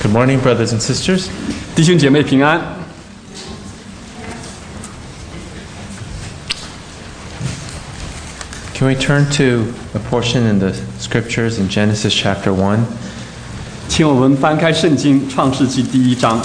Good morning, brothers and sisters. 弟兄姐妹平安。 Can we turn to a portion in the scriptures in Genesis chapter 1? 请我们翻开圣经创世纪第1章。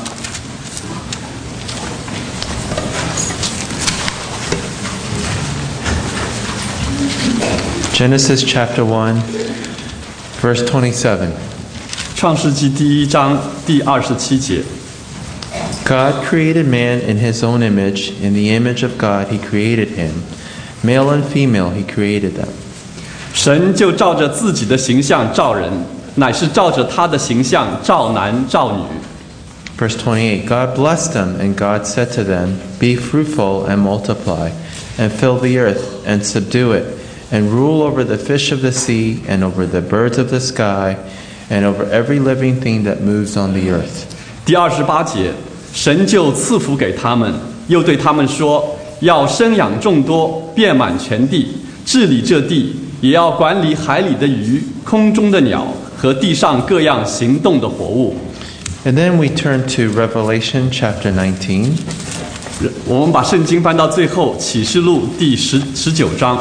Genesis chapter 1, verse 27. 创世纪第1章第27节。 God created man in his own image. In the image of God he created him. Male and female he created them. 神就照着自己的形象造人，乃是照着他的形象造男造女。 Verse 28. God blessed them, and God said to them, Be fruitful and multiply, and fill the earth, and subdue it, and rule over the fish of the sea, and over the birds of the sky, and over every living thing that moves on the earth. 第28节，神就赐福给他们，又对他们说：要生养众多，遍满全地，治理这地，也要管理海里的鱼、空中的鸟和地上各样行动的活物。 And then we turn to Revelation chapter 19. 我们把圣经翻到最后，启示录第19章。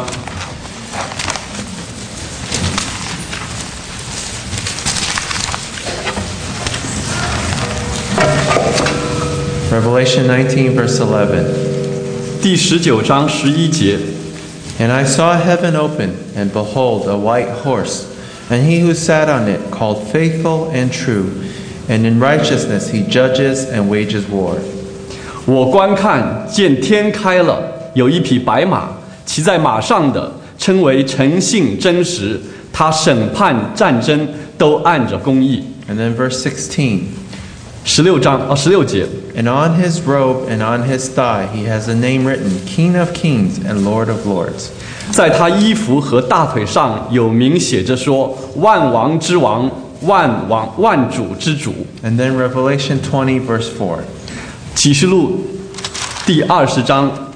Revelation 19, verse 11. 第19章11节。 And I saw heaven open, and behold, a white horse, and he who sat on it called Faithful and True, and in righteousness he judges and wages war. 我观看，见天开了，有一匹白马，骑在马上的称为诚信真实，他审判战争都按着公义。 And then verse 16. 16节。 And on his robe and on his thigh he has a name written, King of Kings and Lord of Lords. 在他衣服和大腿上有名写着说：万王之王，万主之主。 And then Revelation 20, verse 4. 启示录第20章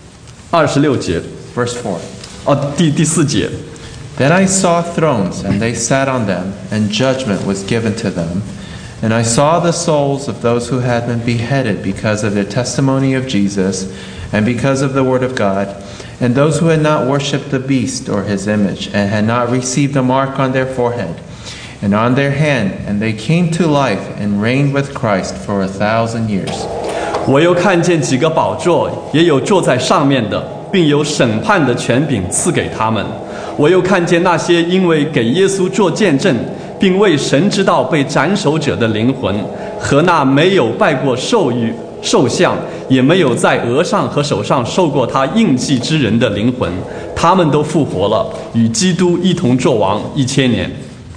26节。 Verse 4. 第4节。 Then I saw thrones, and they sat on them, and judgment was given to them. And I saw the souls of those who had been beheaded because of their testimony of Jesus, and because of the word of God, and those who had not worshipped the beast or his image, and had not received a mark on their forehead and on their hand, and they came to life and reigned with Christ for 1,000 years. 我又看见几个宝座，也有坐在上面的，并有审判的权柄赐给他们。我又看见那些因为给耶稣做见证，并为神之道被斩首者的灵魂，和那没有拜过兽像，也没有在额上和手上受过他印记之人的灵魂，他们都复活了，与基督一同作王1000年。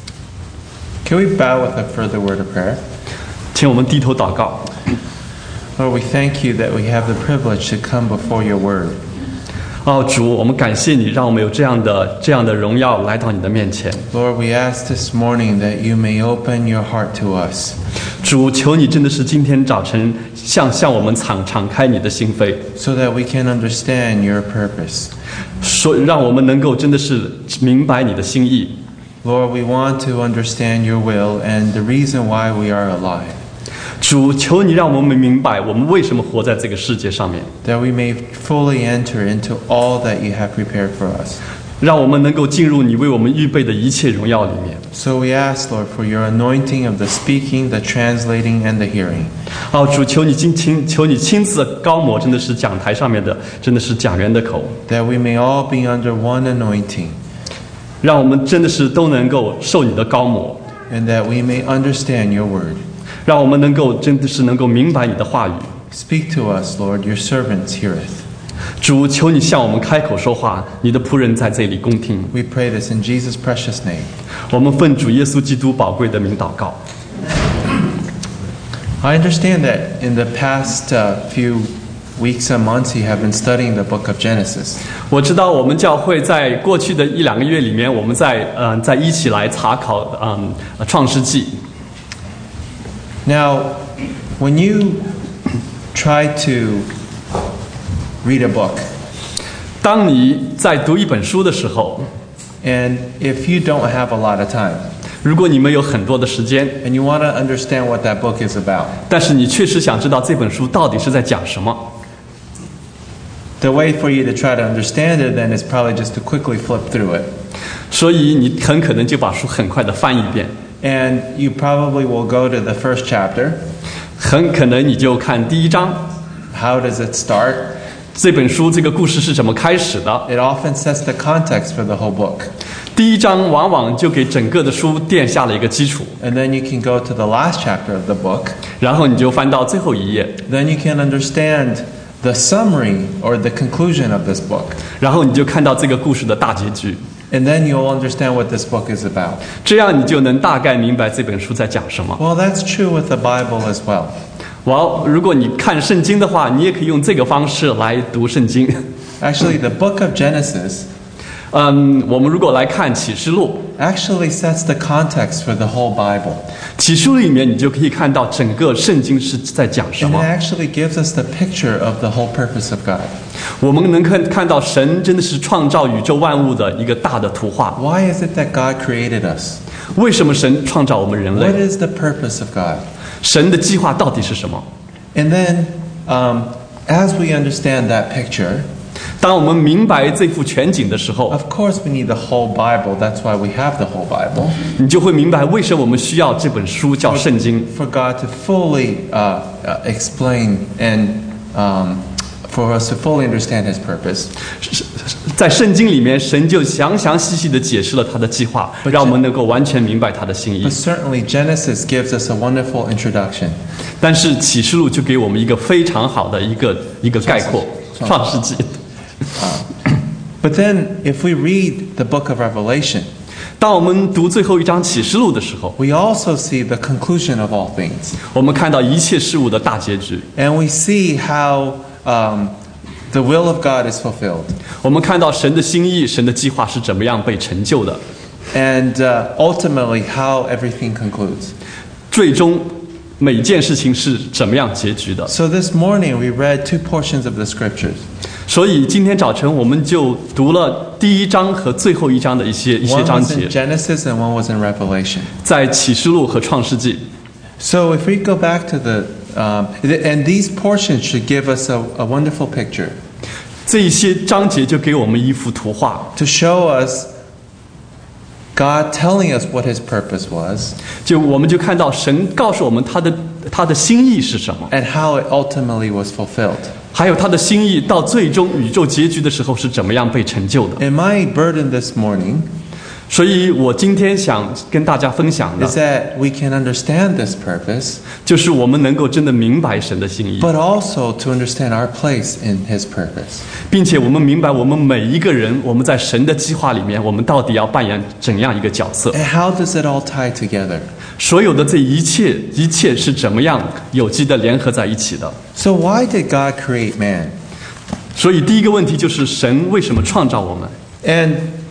Can we bow with a further word of prayer? 请我们低头祷告。 Lord, we thank you that we have the privilege to come before your word. 主，我们感谢你，让我们有这样的荣耀来到你的面前。 Lord, we ask this morning that you may open your heart to us. 主，求你真的是今天早晨向我们敞开你的心扉， So that we can understand your purpose. 让我们能够真的是明白你的心意。 Lord, we want to understand your will and the reason why we are alive. 主，求你让我们明白我们为什么活在这个世界上面， That we may fully enter into all that you have prepared for us. 让我们能够进入你为我们预备的一切荣耀里面。 So we ask, Lord, for your anointing of the speaking, the translating, and the hearing. 主，求你亲自高摩，真的是讲台上面的，真的是讲员的口， That we may all be under one anointing. 让我们真的是都能够受你的高摩， And that we may understand your word. 让我们能够真的是能够明白你的话语。 Speak to us, Lord, your servants heareth. 主，求你向我们开口说话，你的仆人在这里恭听。 We pray this in Jesus' precious name. 我们奉主耶稣基督宝贵的名祷告。 I understand that in the past few weeks and months you have been studying the book of Genesis. 我知道我们教会在过去的1-2个月里面，我们在一起来查考创世纪。 Now, when you try to read a book, 当你在读一本书的时候， and if you don't have a lot of time, 如果你们有很多的时间， and you want to understand what that book is about, 但是你确实想知道这本书到底是在讲什么， the way for you to try to understand it then is probably just to quickly flip through it. 所以你很可能就把书很快的翻一遍， And you probably will go to the first chapter. 很可能你就看第一章， How does it start? 这本书这个故事是怎么开始的。 It often sets the context for the whole book. 第一章往往就给整个的书奠下了一个基础， And then you can go to the last chapter of the book. 然后你就翻到最后一页， Then you can understand the summary or the conclusion of this book. 然后你就看到这个故事的大结局， And then you'll understand what this book is about. 这样你就能大概明白这本书在讲什么。 Well, that's true with the Bible as well. 如果你看圣经的话，你也可以用这个方式来读圣经。 Actually, the book of Genesis 我们如果来看启示录， actually sets the context for the whole Bible. 启示录里面你就可以看到整个圣经是在讲什 And it 么。 actually gives us the picture of the whole purpose of God. 我们能看到神真的是创造宇宙万物的一个大的图画。 Why is it that God created us? 为什么神创造我们人 What 类？ is the purpose of God? 神的计划到底是什么？ And then, as we understand that picture, 当我们明白这幅全景的时候， of course we need the whole Bible. That's why we have the whole Bible. 你就会明白为什么我们需要这本书叫圣经。 For God to fully explain and for us to fully understand His purpose. 在圣经里面，神就详详细细地解释了他的计划，让我们能够完全明白他的心意 But。certainly Genesis gives us a wonderful introduction. 但是启示录就给我们一个非常好的一个概括，创世纪。 But then, if we read the book of Revelation, 当我们读最后一章启示录的时候， we also see the conclusion of all things. 我们看到一切事物的大结局， And we see how the will of God is fulfilled. 我们看到神的心意、神的计划是怎么样被成就的， And ultimately, how everything concludes. 最终每件事情是怎么样结局的。 So this morning, we read two portions of the scriptures. 所以今天早晨我们就读了第一章和最后一章的一些 One 章 was 节 in，Genesis and one was in Revelation. 在启示录和创世纪。 So if we go back to and these portions should give us a wonderful picture 这一些章节就给我们一幅图画， to show us God telling us what His purpose was 我们就看到神告诉我们他的心意是什么， and how it ultimately was fulfilled. 还有他的心意到最终宇宙结局的时候是怎么样被成就的。 And my burden this morning 所以我今天想跟大家分享的 is that we can understand this purpose, 就是我们能够真的明白神的心意， but also to understand our place in His purpose. 并且我们明白我们每一个人，我们在神的计划里面，我们到底要扮演怎样一个角色。 And how does it all tie together? 所有的这一切是怎么样有机的联合在一起的。 So why did God create man? 所以第一个问题就是神为什么创造我们？ And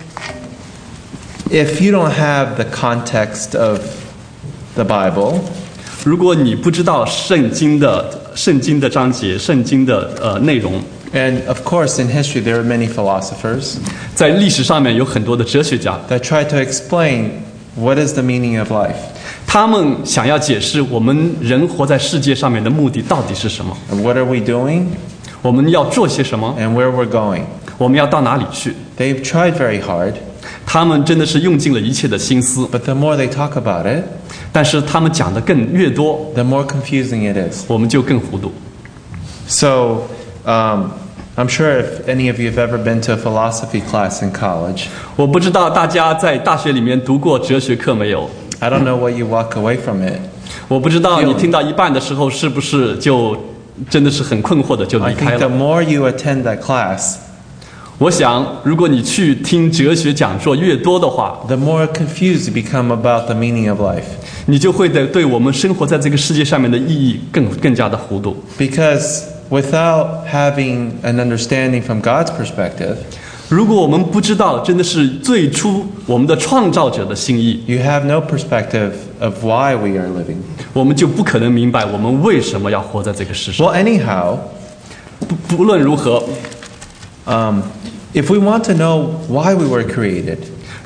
if you don't have the context of the Bible, 如果你不知道圣经的章节、圣经的内容， and of course in history there are many philosophers 在历史上面有很多的哲学家， that try to explain what is the meaning of life 他们想要解释我们人活在世界上面的目的到底是什么， and what are we doing 我们要做些什么， and where we're going. 我们要到哪里去。 They've tried very hard, 他们真的是用尽了一切的心思， but the more they talk about it, 但是他们讲的越多， the more confusing it is. 我们就更糊涂。 So I'm sure if any of you have ever been to a philosophy class in college, 我不知道大家在大学里面读过哲学课没有？ I don't know what you walk away from it. 我不知道你听到一半的时候是不是就真的是很困惑的就 I 离开 think the 了。 more you attend that class, 我想，如果你去听哲学讲座越多的话， the more confused you become about the meaning of life. 你就会对我们生活在这个世界上面的意义更加的糊涂。 Because without having an understanding from God's perspective, 如果我们不知道真的是最初我们的创造者的心意， you have no perspective of why we are living. 我们就不可能明白我们为什么要活在这个世上。 Well, anyhow, 不论如何， if we want to know why we were created,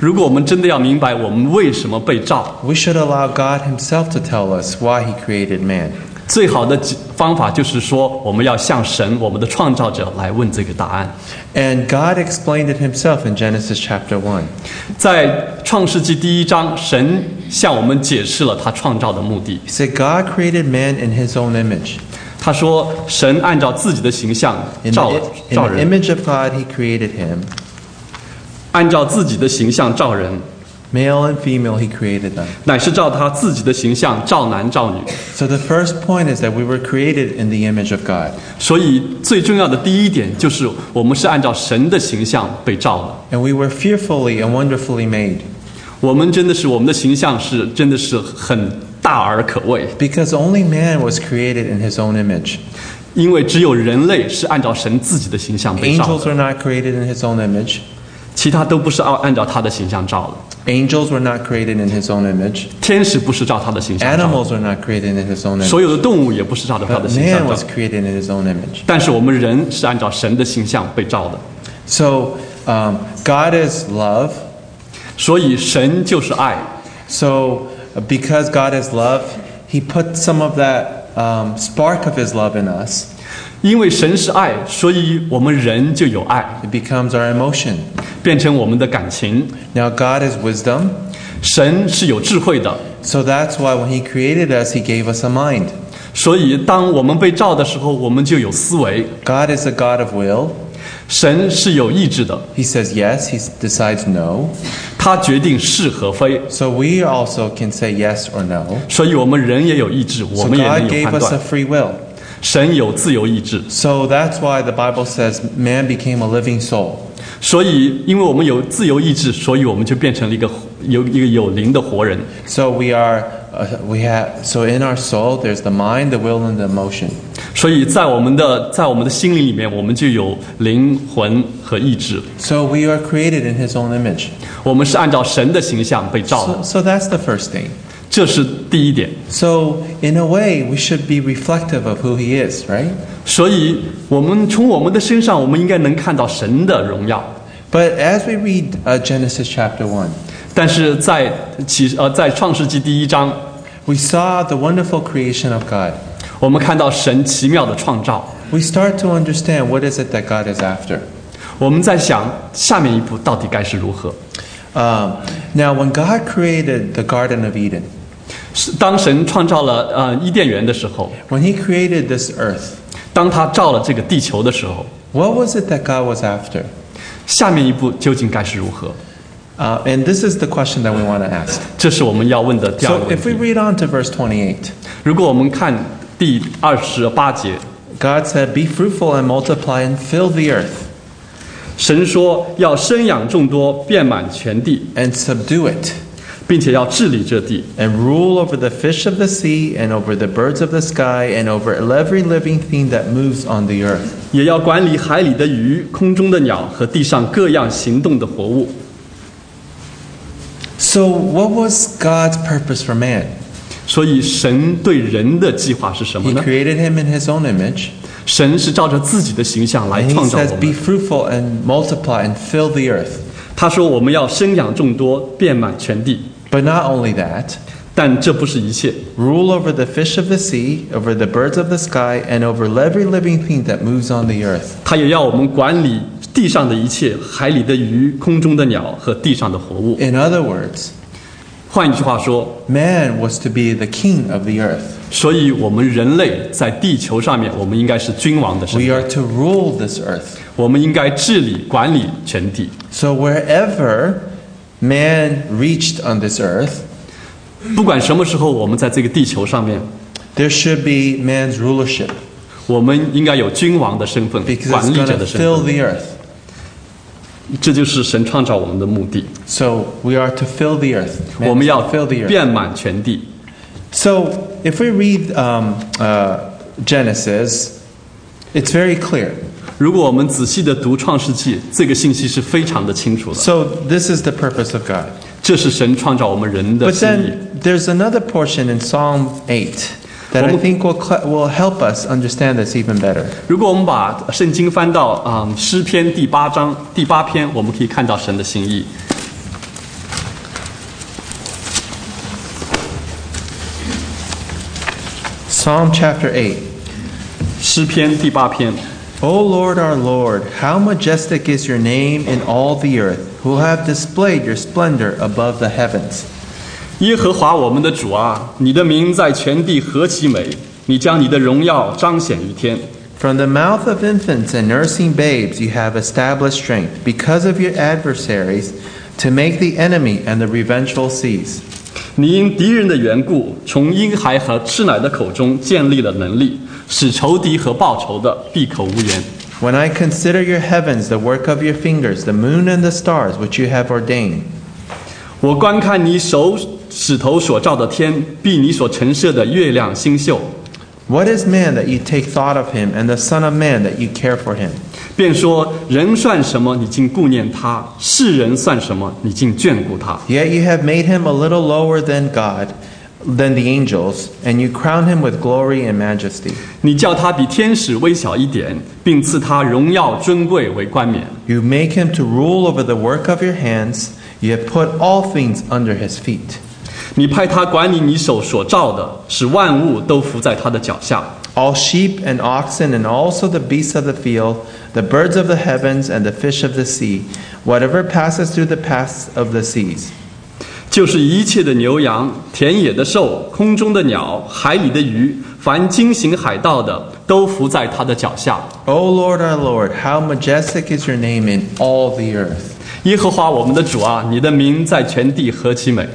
如果我们真的要明白我们为什么被造， we should allow God himself to tell us why he created man. 最好的方法就是说，我们要向神，我们的创造者来问这个答案。 And God explained it himself in Genesis chapter 1. 在创世纪第1章，神向我们解释了他创造的目的。 He said God created man in his own image. 他说，神按照自己的形象 In 造 the 人， image of God he created him. 按照自己的形象造人， Male and female he created them. 乃是照他自己的形象造男造女。 So the first point is that we were created in the image of God. 所以最重要的第一点就是，我们是按照神的形象被造的。 And we were fearfully and wonderfully made. 我们的形象是真的是很大而可畏， Because only man was created in his own image. 因为只有人类是按照神自己的形象被造 Angels 的， were not created in his own image. 其他都不是按照他的形象造的。 Angels were not created in his own image. 天使不是照他的形象造的， Animals were not created in his own image. 所有的动物也不是照着他的 But 形象 man 造 was 的。 created in his own image. 但是我们人是按照神的形象被造的， So God is love. 所以神就是爱。 So because God is love, he put some of that spark of his love in us. 因为神是爱，所以我们人就有爱， It becomes our emotion. 变成我们的感情。 Now God is wisdom. 神是有智慧的， So that's why when he created us, he gave us a mind. 所以当我们被造的时候，我们就有思维。 God is a God of will. 神是有意志的， He says yes, he decides no. 他决定是和非。 So we also can say yes or no. 所以我们人也有意志，我 So 们也能 God 有 gave 判 us a 断。 free will. 神有自由意志， So that's why the Bible says man became a living soul. 所以因为我们有自由意志，所以我们就变成了一个有灵的活人。 So so in our soul there's the mind, the will, and the emotion. 所以在我们的心灵里面，我们就有灵魂和意志。 So we are created in his own image. 我们是按照神的形象被造的， So that's the first thing. 这是第一点。 So in a way, we should be reflective of who he is, right? 所以我们从我们的身上，我们应该能看到神的荣耀。 But as we read Genesis chapter 1, 但是在创世纪第1章， we saw the wonderful creation of God. 我们看到神奇妙的创造。 We start to understand what is it that God is after. 我们在想下面一步到底该是如何。 Now, when God created the Garden of Eden, 当神创造了伊甸园的时候， when he created this earth, 当他造了这个地球的时候， what was it that God was after? 下面一步究竟该是如何？ And this is the question that we want to ask. 这是我们要问的第二 So 个问 if we 题。 read on to verse 28, 如果我们看第28节， God said, "Be fruitful and multiply and fill the earth 神说要生养众多，遍满全地， and subdue it, 并且要治理这地， and rule over the fish of the sea and over the birds of the sky and over every living thing that moves on the earth." 也要管理海里的鱼、空中的鸟和地上各样行动的活物。 So what was God's purpose for man? 所以神对人的计划是什么 He 呢？ created him in his own image. 神是照着自己的形象来 And he 创造 says, 我 "Be 们。 fruitful and multiply and fill the earth." 他说我们要生养众多，遍满全地。 But not only that, 但这不是一切， rule over the fish of the sea, over the birds of the sky, and over every living thing that moves on the earth. 他也要我们管理地上的一切，海里的鱼、空中的鸟和地上的活物。 In other words, 换一句话说， man was to be the king of the earth. 所以我们人类在地球上面，我们应该是君王的身 We 份， are to rule this earth. 我们应该治理管理全地。 So wherever man reached on this earth, 不管什么时候，我们在这个地球上面， there should be man's rulership 我们应该有君王的身份、 because 管 it's 理 going 者 to 的身 fill 份。 the earth. 这就是神创造我们的目的。 So we are to fill the earth. 我 Man 们 is 要 to fill the earth. 遍满全地。 So if we read Genesis, it's very clear. 如果我们仔细的读创世纪，这个信息是非常的清楚的。 So this is the purpose of God. 这是神创造我们人的 But 心意。 then there's another portion in Psalm 8 that I think will help us understand this even better. 如果我们把圣经翻到诗篇第8章第8篇，我们可以看到神的心意。 Psalm chapter 8. 诗篇第8篇。 O Lord our Lord, how majestic is your name in all the earth, who have displayed your splendor above the heavens. 耶和华我们的主啊，你的名在全地何其美！你将你的荣耀彰显于天。 From the mouth of infants and nursing babes you have established strength, because of your adversaries, to make the enemy and the revengeful cease. 你因敌人的缘故，从婴孩和吃奶的口中建立了能力，使仇敌和报仇的闭口无言。 When I consider your heavens, the work of your fingers, the moon and the stars which you have ordained. 我观看你手指头所照的天，必你所陈设的月亮星宿。 What is man that you take thought of him, and the son of man that you care for him? 便说人算什么，你竟顾念他；世人算什么，你竟眷顾他。 Yet you have made him a little lower than God, than the angels, and you crown him with glory and majesty. 你叫他比天使微小一点，并赐他荣耀尊贵为冠冕。 You make him to rule over the work of your hands. You have put all things under his feet. 你派他管理你手所造的，使万物都伏在他的脚下。 All sheep and oxen, and also the beasts of the field, the birds of the heavens, and the fish of the sea, whatever passes through the paths of the seas. 就是一切的牛羊、田野的兽、空中的鸟、海里的鱼，凡经行海道的，都伏在他的脚下。 O Lord our Lord, how majestic is your name in all the earth. 耶和华我们的主啊，你的名在全地何其美！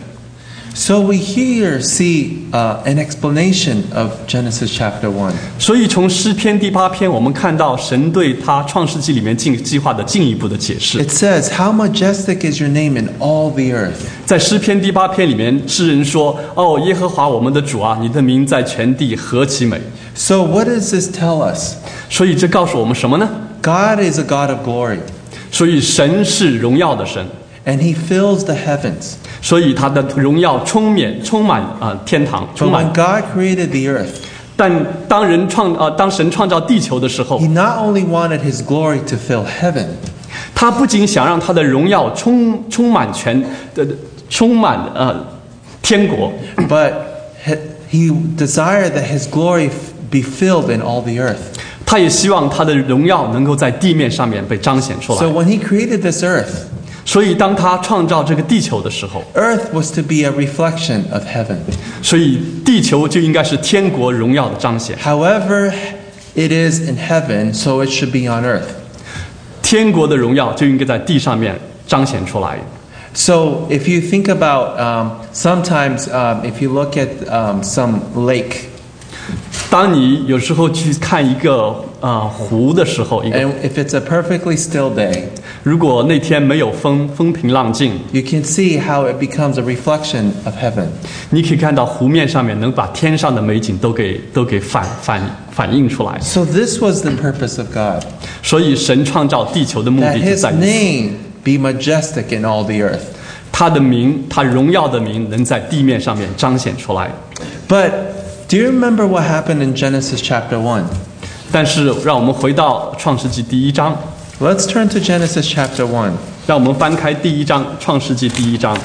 So we here see an explanation of Genesis chapter 1. 所以从诗篇第8篇，我们看到神对他创世纪里面计划的进一步的解释。 It says, how majestic is your name in all the earth. 在诗篇第8篇里面，诗人说：“哦，耶和华我们的主啊，你的名在全地何其美！” So what does this tell us? 所以这告诉我们什么呢？ God is a God of glory, 所以神是荣耀的神， and he fills the heavens. 所以他的荣耀充满天堂， But 充满 when。God created the earth, 但当神创造地球的时候 he，not only wanted his glory to fill heaven, 他不仅想让他的荣耀充满天国， but he desired that his glory be filled in all the earth. 他也希望他的荣耀能够在地面上面被彰显出 So 来。 when he created this earth, 所以当他创造这个地球的时候， earth was to be a reflection of heaven. 所以地球就应该是天国荣耀的彰显。 However it is in heaven, so it should be on earth. 天国的荣耀就应该在地上面彰显出来。 So if you think about sometimes if you look at some lake, 当你有时候去看一个湖的时候， and if it's a perfectly still day, 如果那天没有风平浪静， you can see how it becomes a reflection of heaven. 你可以看到湖面上面能把天上的美景都给反映出来。 So this was the purpose of God, 所以神创造地球的目 that 的就 his 在于此， name be majestic in all the earth. 他的名，他荣耀的名能在地面上面彰显出来。 But do you remember what happened in Genesis chapter 1? 但是让我们回到创世纪第1章， Let's turn to Genesis chapter 1. 让我们翻开第1章，创世纪第1章。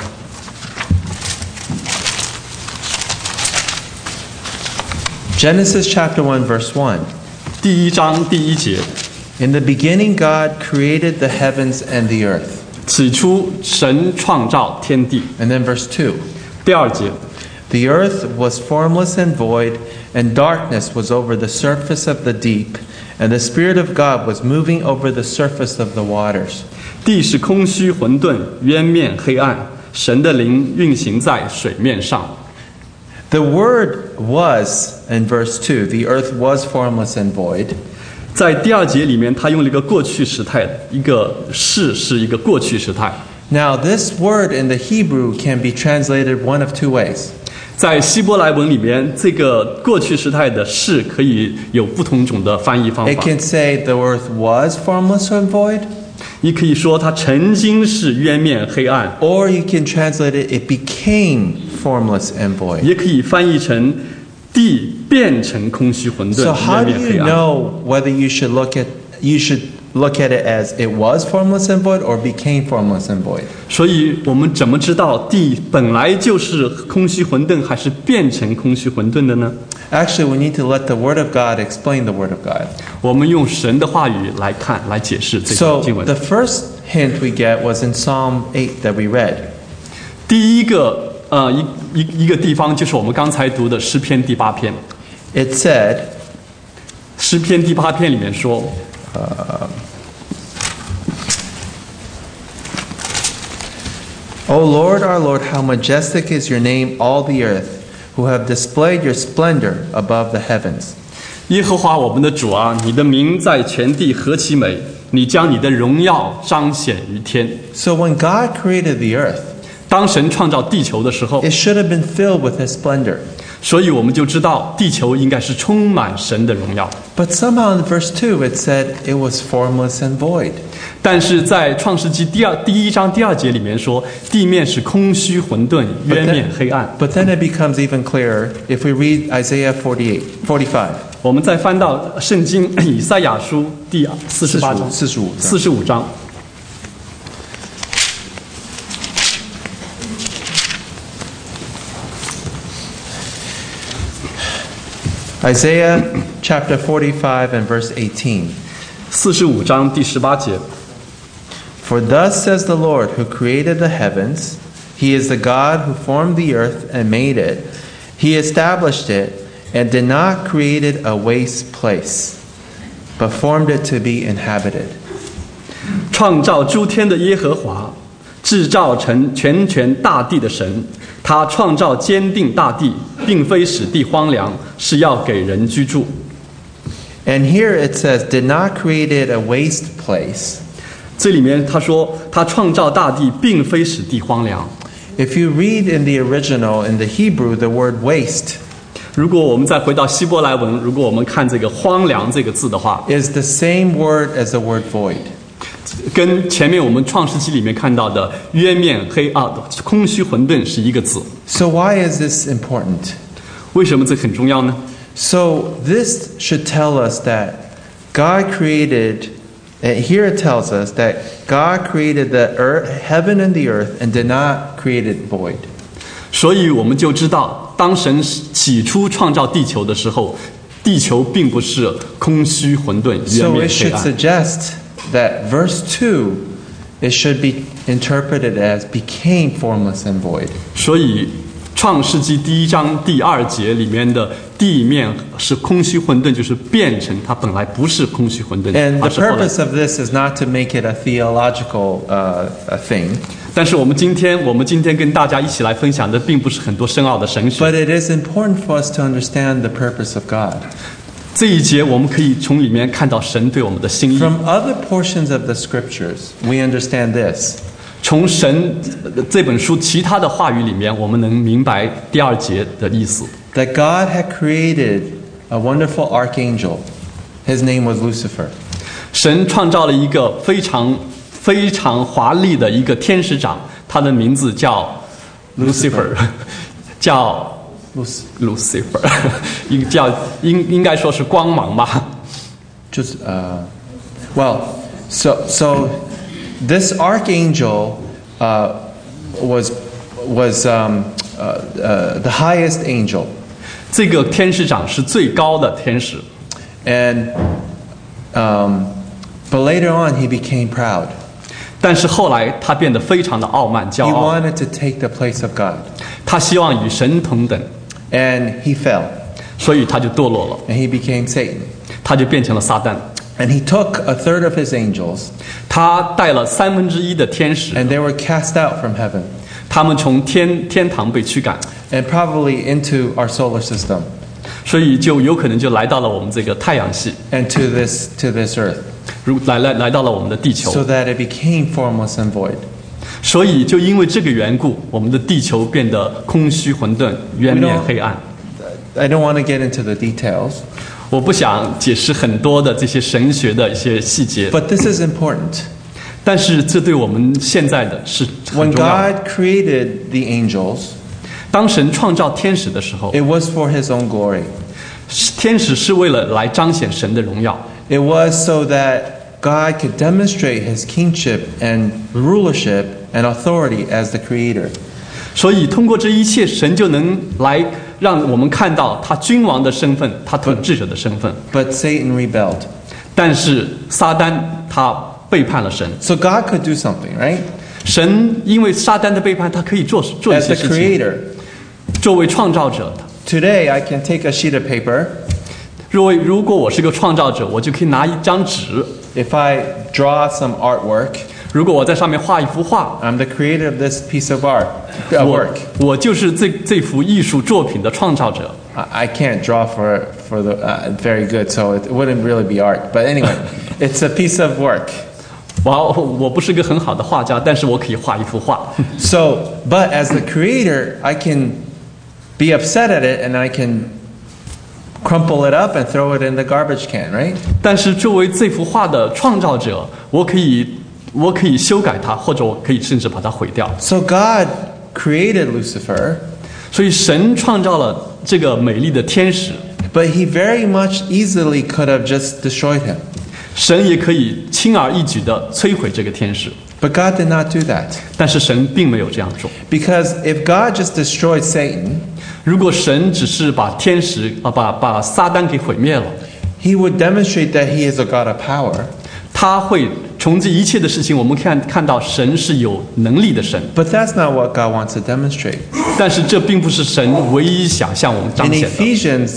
Genesis chapter 1 verse 1. 第1章第1节， In the beginning God created the heavens and the earth. 起初神创造天地。 And then verse 2. 第2节， The earth was formless and void, and darkness was over the surface of the deep, and the Spirit of God was moving over the surface of the waters. 地是空虚混沌，渊面黑暗，神的灵运行在水面上。 The word was in verse 2. The earth was formless and void. 在第2节里面，他用了一个过去时态，一个是一个过去时态。 Now, this word in the Hebrew can be translated one of two ways. 在希伯来文里面，这个过去时态的是可以有不同种的翻译方 It 法。 can say the earth was formless and void, 你可以说它曾经是渊面黑暗， or you can translate it became formless and void. 也可以翻译成地变成空虚混沌， So how 渊 do 面黑 you 暗。 know whether you should look at it as it was formless and void or became formless and void? 所以我们怎么知道地本来就是空虚混沌，还是变成空虚混沌的呢？ Actually, we need to let the Word of God explain the Word of God. 我们用神的话语来看，来解释这 So 个经文。 the first hint we get was in Psalm 8 that we read. 第一个一个地方就是我们刚才读的诗篇第8篇。 It said, 诗篇第8篇里面说， O Lord, our Lord, how majestic is your name, all the earth, who have displayed your splendor above the heavens. 耶和华我们的主啊，你的名在全地何其美！你将你的荣耀彰显于天。 So when God created the earth, 当神创造地球的时候， it should have been filled with His splendor. 所以我们就知道地球应该是充满神的荣耀。 But somehow in verse 2 it said it was formless and void. 但是在创世纪第1章第2节里面说，地面是空虚混沌，渊面黑暗。 But then it becomes even clearer if we read Isaiah 45. 我们再翻到圣经以赛亚书第48章、 45章。 Isaiah chapter 45 and verse 18. 45章第18节。 For thus says the Lord who created the heavens, He is the God who formed the earth and made it. He established it and did not create it a waste place, but formed it to be inhabited. 创造诸天的耶和华，制造成全大地的神，他创造坚定大地，并非使地荒凉，是要给人居住。 And here it says, did not create it a waste place. 这里面他说，他创造大地，并非使地荒凉。 If you read in the original, in the Hebrew, the word waste 如果我们再回到希伯来文，如果我们看这个荒凉这个字的话， is the same word as the word void. 跟前面我们创世纪里面看到的渊面黑暗、空虚混沌是一个字。 So why is this important? 为什么这很重要呢？ So this should tell us that God created, and here it tells us that God created the earth, heaven and the earth and did not create it void. 所以我们就知道，当神起初创造地球的时候，地球并不是空虚混沌、渊 So 面 it 黑 should 暗。 suggest that verse 2, it should be interpreted as became formless and void. 所以创世纪第1章第2节里面的地面是空虚混沌，就是变成它本来不是空虚混沌， And the 而是后来。 purpose of this is not to make it a theological thing, 但是我们今天跟大家一起来分享的，并不是很多深奥的神学。 but it is important for us to understand the purpose of God. 这一节我们可以从里面看到神对我们的心意。 From other portions of the scriptures, we understand this. 从神这本书其他的话语里面，我们能明白第2节的意思。 That God had created a wonderful archangel. His name was Lucifer. 神创造了一个非常华丽的一个天使长，他的名字叫 Lucifer， 叫 Lucifer， 应该说是光芒吧。 Just so this archangel was the highest angel, 这个天使长是最高的天使， and but later on he became proud. 但是后来他变得非常的傲慢、骄 He 傲， wanted to take the place of God, 他希望与神同等， and he fell, 所以他就堕落了， and he became Satan. 他就变成了撒旦。 And he took a third of his angels, 他带了1/3的天使， and they were cast out from heaven, 他们从天堂被驱赶， and probably into our solar system, 所以就有可能就来到了我们这个太阳系， and to this earth, 来到了我们的地球。 so that it became formless and void. 所以就因为这个缘故，我们的地球变得空虚混沌、渊面黑暗。 I don't want to get into the details, 我不想解释很多的这些神学的一些细节， but this is important. 但是这对我们现在的是很 When 重要的。 God created the angels, 当神创造天使的时候， it was for his own glory. 天使是为了来彰显神的荣耀， It was so that God could demonstrate his kingship and rulership and authority as the creator. 所以通过这一切，神就能来让我们看到他君王的身份，他统治者的身份。 But Satan rebelled. 但是撒旦他背叛了神， So God could do something, right? 神因为撒旦的背叛，他可以做一 As 些 the 事情。 creator. 作为创造者， Today, I can take a sheet of paper. 如果我是个创造者，我就可以拿一张纸， If I draw some artwork, 如果我在上面画一幅画， I'm the creator of this piece of work. 我就是这幅艺术作品的创造者。 I can't draw for the very good, so it wouldn't really be art. But anyway, it's a piece of work. 我不是个很好的画家，但是我可以画一幅画。 So, but as the creator, I can be upset at it and I can crumple it up and throw it in the garbage can, right? 但是作为这幅画的创造者，我可以修改它，或者我可以甚至把它毁掉。 So God created Lucifer, 所以神创造了这个美丽的天使， but he very much easily could have just destroyed him. 神也可以轻而易举地摧毁这个天使， But God did not do that. 但是神并没有这样做。 Because if God just destroyed Satan, 如果神只是把天使把撒旦给毁灭了， he would demonstrate that he is a God of power. 他会从这一切的事情，我们看到神是有能力的神， But that's not what God wants to demonstrate. 但是这并不是神唯一想向我们彰 In 显的。 Ephesians,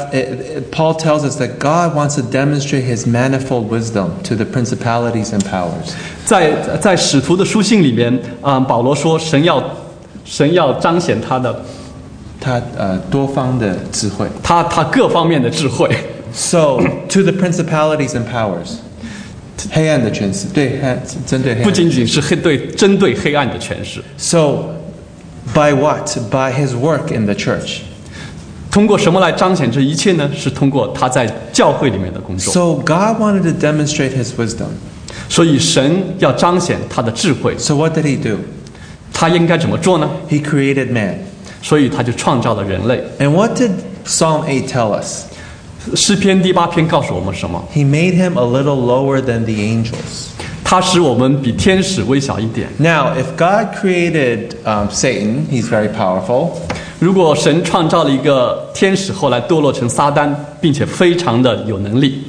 Paul tells us that God wants to demonstrate his manifold wisdom to the principalities and powers. 在使徒的书信里面，保罗说神要彰显他的他多方的智慧。 他各方面的智慧。 So to the principalities and powers, 黑暗的权势，对，针对黑暗。 不仅仅是针对黑暗的权势。 So by what? By his work in the church. 通过什么来彰显这一切呢？是通过他在教会里面的工作。 So God wanted to demonstrate his wisdom. 所以神要彰显他的智慧， So what did he do? 他应该怎么做呢？ He created man. 所以他就创造了人类。 And what did Psalm 8 tell us? 诗篇第8篇告诉我们什么？ He made him a little lower than the angels. 他使我们比天使微小一点。 Now, if God created Satan, he's very powerful. 如果神创造了一个天使，后来堕落成撒旦，并且非常的有能力。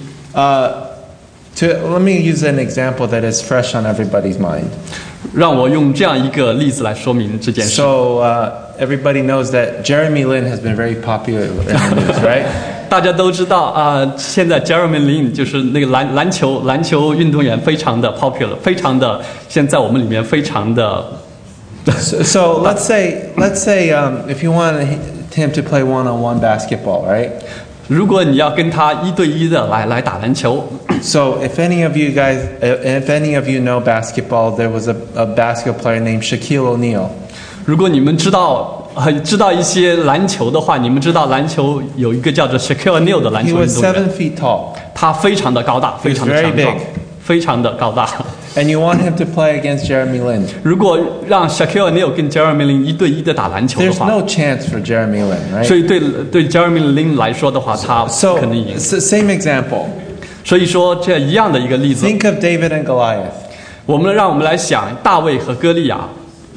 Let me use an example that is fresh on everybody's mind. 让我用这样一个例子来说明这件事。 So everybody knows that Jeremy Lin has been very popular in the news, right? 大家都知道现在 Jeremy Lin 就是那个篮球运动员，非常的 popular， 非常的现在我们里面非常的。 So let's say if you want him to play one-on-one basketball, right? 如果你要跟他1对1的来打篮球。 So if any of you know basketball, there was a basketball player named Shaquille O'Neal. 如果你们知道一些篮球的话，你们知道篮球有一个叫做 Shaquille O'Neal 的篮 He 球运 was 动员， 7 feet tall. 他非常的高大，非常的 very 强壮 big， 非常的高大。 And you want him to play against Jeremy Lin. 如果让 Shaquille O'Neal 跟 Jeremy Lin 1对1的打篮球的 There's 话， no chance for Jeremy Lin, 所 right? 以对 Jeremy Lin 来说的话，他不 So 可能赢。 same example. 所以说这一样的一个例子， Think of David and Goliath. 让我们来想大卫和歌利亚。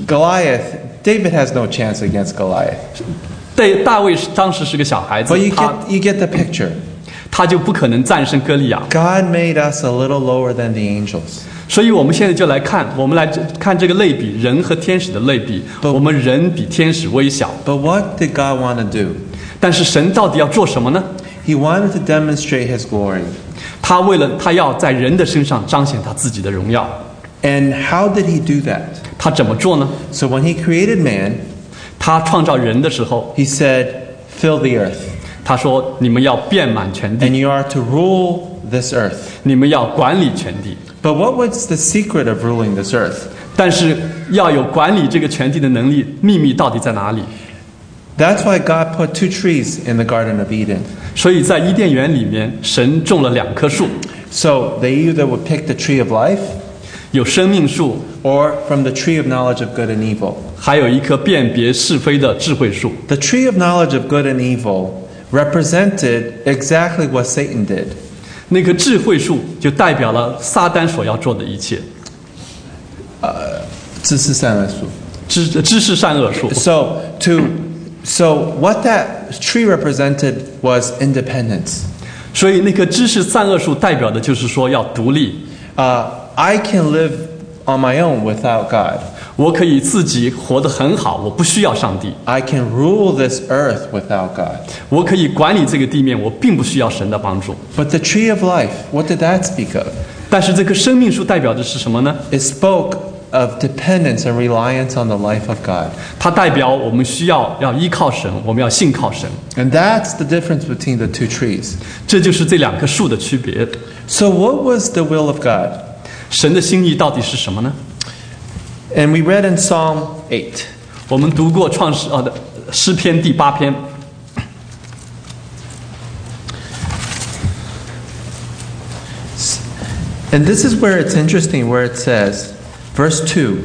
David has no chance against Goliath. 大卫当时是个小孩子 But，you get the picture. 他就不可能战胜歌利亚。 God made us a little lower than the angels. 所以我们现在就来看这个类比，人和天使的类比。我们人比天使微小， But what did God want to do? 但是神到底要做什么呢？ He wanted to demonstrate his glory. 他要在人的身上彰显他自己的荣耀。 And how did he do that? 他怎么做呢？ So when he created man, 他创造人的时候， he said, fill the earth. 他说：“你们要遍满全地， And you are to rule this earth. 你们要管理全地。 But what was the secret of ruling this earth? 但是要有管理这个全地的能力，秘密到底在哪里？ That's why God put 2 trees in the Garden of Eden. 所以在伊甸园里面，神种了2棵树， So they either would pick the tree of life 有生命树， or from the tree of knowledge of good and evil. 还有一棵辨别是非的智慧树。 The tree of knowledge of good and evil represented exactly what Satan did. 那棵智慧树就代表了撒旦所要做的一切， 知识善恶树。 知识善恶树。 So what that tree represented was independence. 所以那棵知识善恶树代表的就是说要独立。 I can live on my own without God. 我可以自己活得很好，我不需要上帝。 I can rule this earth without God. 我可以管理这个地面，我并不需要神的帮助。 But the tree of life, what did that speak of? 但是这棵生命树代表的是什么呢？ It spoke of dependence and reliance on the life of God. 它代表我们需要依靠神，我们要信靠神。 And that's the difference between the two trees. 这就是这两棵树的区别。 So what was the will of God? 神的心意到底是什么呢？ And we read in Psalm 8. 我们读过诗篇第8篇。 And this is where it's interesting, where it says, verse 2.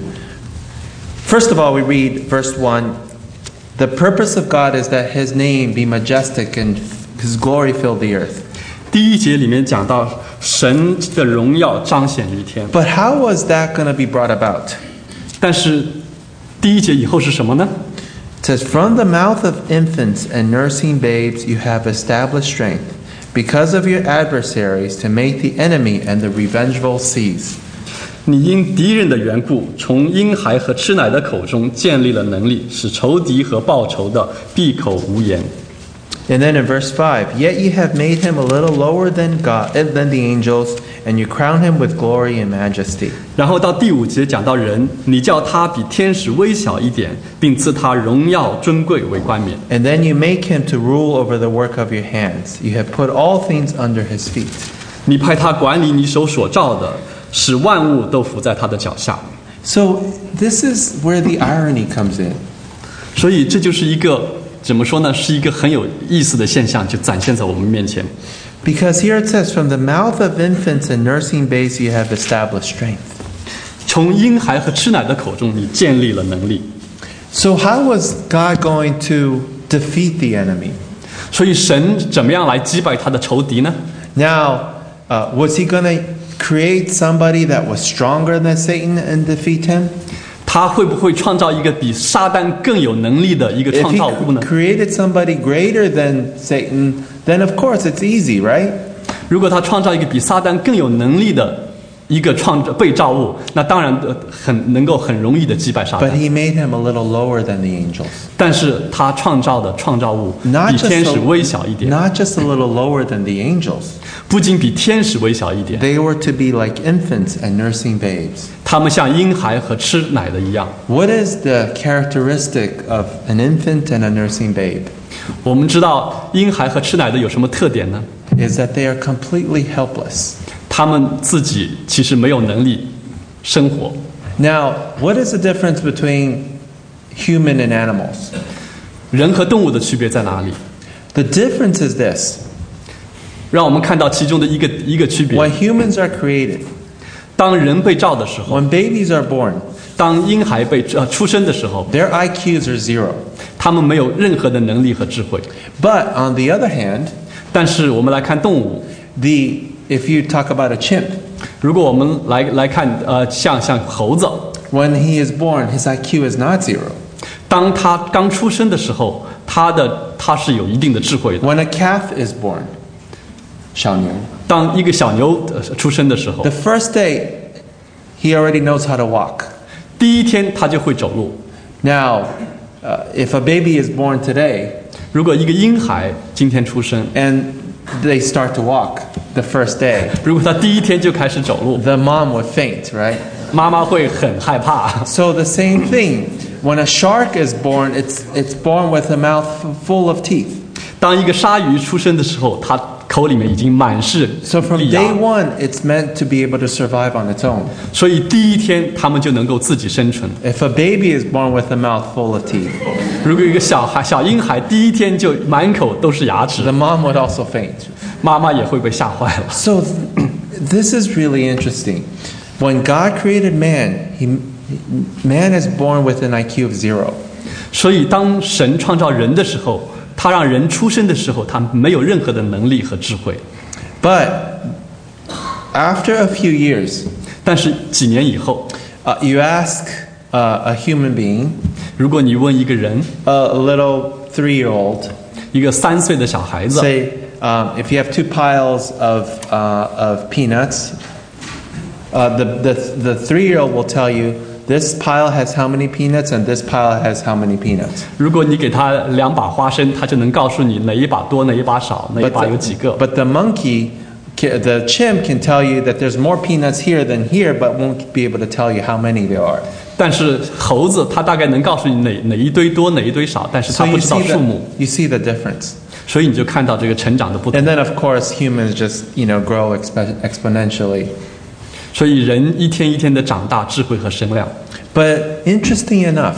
First of all, we read verse 1. The purpose of God is that His name be majestic and His glory fill the earth. 第1节里面讲到神的荣耀彰显于天， But how was that going to be brought about? 但是第1节以后是什么呢？ It says, From the mouth of infants and nursing babes you have established strength, because of your adversaries, to make the enemy and the revengeful cease. 你因敌人的缘故，从婴孩和吃奶的口中建立了能力，使仇敌和报仇的闭口无言。 And then in verse 5, Yet you have made him a little lower than God, than the angels, and you crown him with glory and majesty. 然后到第5节讲到人，你叫他比天使微小一点，并赐他荣耀尊贵为冠冕。 And then you make him to rule over the work of your hands. You have put all things under his feet. 你派他管理你手所造的，使万物都伏在他的脚下。 So this is where the irony comes in. 所以这就是一个怎么说呢？是一个很有意思的现象，就展现在我们面前。 Because here it says, From the mouth of infants and nursing babes you have established strength. 从婴孩和吃奶的口中，你建立了能力。 So how was God going to defeat the enemy? 所以神怎么样来击败他的仇敌呢？ Now, was he going to create somebody that was stronger than Satan and defeat him? 他会不会创造一个比撒旦更有能力的一个 If 创造物 he 呢？ created somebody greater than Satan, then of course it's easy, right? 如果他创造一个比撒旦更有能力的一个被造物，那当然能够很容易的击败撒 But 旦。 he made him a little lower than the angels. 但是他创造的创造物 Not 比 just 天使微小一点， not just a little lower than the angels. 不仅比天使微小一点， They were to be like infants and nursing babes. 他们像婴孩和吃奶的一样。 What is the characteristic of an infant and a nursing babe? 我们知道婴孩和吃奶的有什么特点呢？ Is that they are completely helpless. 他们自己其实没有能力生活。 Now, what is the difference between human and animals? 人和动物的区别在哪里？ The difference is this. 让我们看到其中的一个区别。 When humans are created, 当人被造的时候， when babies are born, 当婴孩出生的时候， their IQs are 0. 他们没有任何的能力和智慧。 But on the other hand, 但是我们来看动物， if you talk about a chimp, 如果我们来看像猴子， when he is born, his IQ is not 0. 当他刚出生的时候，他是有一定的智慧的。 When a calf is born, 小牛, 当一个小牛出生的时候 the，first day, he already knows how to walk. 第1天他就会走路。 Now, if a baby is born today 如果一个婴孩今天出生， and they start to walk the first day, 如果他第1天就开始走路， the mom would faint, right? 妈妈会很害怕。 So the same thing, when a shark is born, it's born with a mouth full of teeth. 当一个鲨鱼出生的时候，它口里面已经满是 So from 利牙 day one, it's meant to be able to survive on its own. 所以第1天他们就能够自己生存。 If a baby is born with a mouth full of teeth, 如果一个小婴孩第1天就满口都是牙齿 the，mom would also faint. 妈妈也会被吓坏了。 So this is really interesting. When God created man, man is born with an IQ of 0. 所以当神创造人的时候，他让人出生的时候，他没有任何的能力和智慧。 But after a few years, 但是几年以后， you ask a human being, 如果你问一个人， a little 3-year-old, 一个3岁的小孩子。 Say, if you have two piles of peanuts, the 3-year-old will tell you this pile has how many peanuts and this pile has how many peanuts. 如果你给他2把花生，他就能告诉你哪一把多，哪一把少，哪一把有几个。 But the monkey, the chimp can tell you that there's more peanuts here than here, but won't be able to tell you how many there are. 但是猴子他大概能告诉你哪一堆多，哪一堆少，但是他 So 不知道数目。 you see the difference. 所以你就看到这个成长的不同。 And then of course humans just, grow exponentially. 所以人一天一天的长大，智慧和身量。 But interesting enough,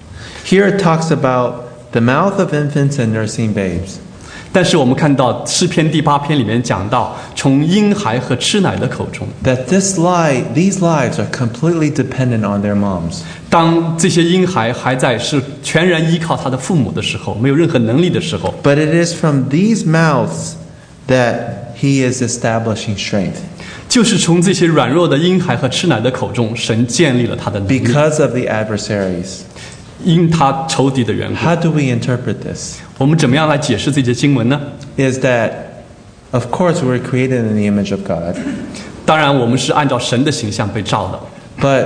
here it talks about the mouth of infants and nursing babes. 但是我们看到诗篇第8篇里面讲到，从婴孩和吃奶的口中， That these lives are completely dependent on their moms. 当这些婴孩还在是全然依靠他的父母的时候，没有任何能力的时候， But it is from these mouths that he is establishing strength. 就是从这些软弱的婴孩和吃奶的口中，神建立了他的能力， Because of the adversaries. 因他仇敌的缘故。 How do we interpret this? 我们怎么样来解释这些经文呢？ Is that, of course, we're created in the image of God, 当然，我们是按照神的形象被造的， but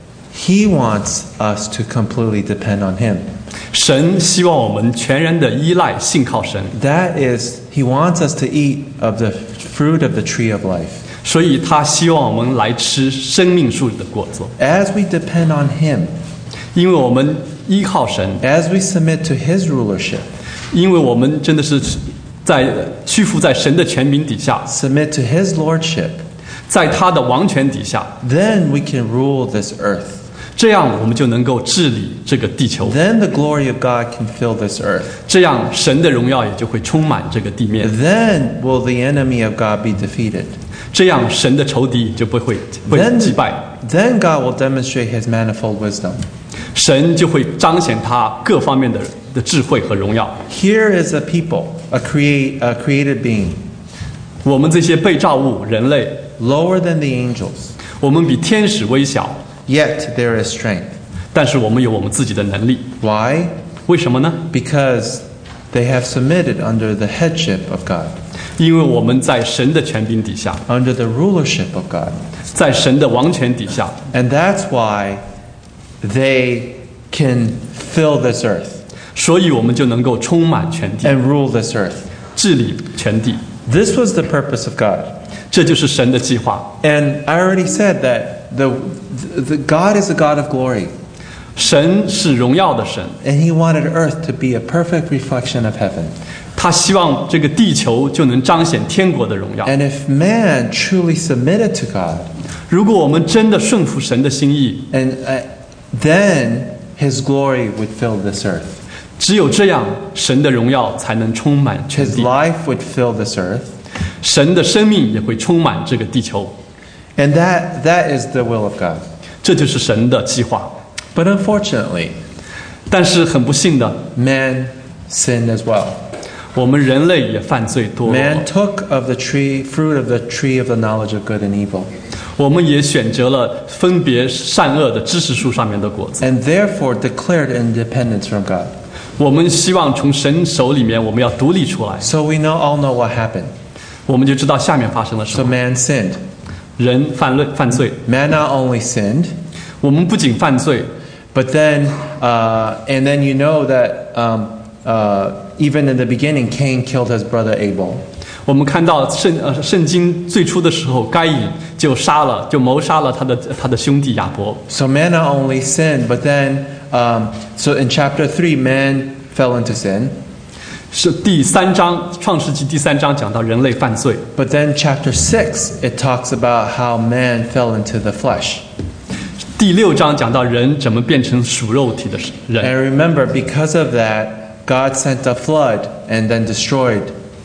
he wants us to completely depend on him. 神希望我们全然的依赖、信靠神， That is, he wants us to eat of the fruit of the tree of life. 所以他希望我们来吃生命树的果子， As we depend on him, 因为我们依靠神， as we submit to his rulership, 因为我们真的是在屈服在神的权柄底下， submit to his lordship, 在他的王权底下， then we can rule this earth. 这样我们就能够治理这个地球， Then the glory of God can fill this earth. 这样神的荣耀也就会充满这个地面， Then will the enemy of God be defeated. 这样神的仇敌就不会被 Then, 击败， then God will demonstrate his manifold wisdom. 神就会彰显他各方面的智慧和荣耀。 Here is a people, a created being, 我们这些被造物人类， lower than the angels, 我们比天使微小， yet there is strength. 但是我们有我们自己的能力， Why? 为什么呢？ Because they have submitted under the headship of God, 因为我们在神的权柄底下， under the rulership of God. 在神的王权底下， And that's why they can fill this earth 所以我们就能够充满全地， and rule this earth. 治理全地。 This was the purpose of God. 这就是神的计划。 And I already said that the God is a God of glory. 神是荣耀的神， And he wanted earth to be a perfect reflection of heaven. 他希望这个地球就能彰显天国的荣耀。 And if man truly submitted to God, 如果我们真的顺服神的心意， and then his glory would fill this earth. 只有这样，神的荣耀才能充满全 His 地， life would fill this earth. 神的生命也会充满这个地球。 And that is the will of God. 这就是神的计划。 But unfortunately, 但是很不幸的， man sinned as well. 我们人类也犯罪堕落 Man 了， took of the fruit of the tree of the knowledge of good and evil, 我们也选择了分别善恶的知识树上面的果子。 and therefore declared independence from God. 我们希望从神手里面，我们要独立出来。 So we all know what happened. 我们就知道下面发生了什 So 么。 man sinned. 人犯罪， Man not only sinned, 我们不仅犯罪， but then and then you know that even in the beginning, Cain killed his brother Abel. 我们看到圣经最初的时候，该隐就谋杀了他的兄弟亚伯。 So man not only sinned, but then so in chapter 3, man fell into sin. 是第3章，创世纪第3章讲到人类犯罪。 But then chapter 6, it talks about how man fell into the flesh. 第6章讲到人怎么变成属肉体的人。 And remember, because of that, God sent a flood and then destroyed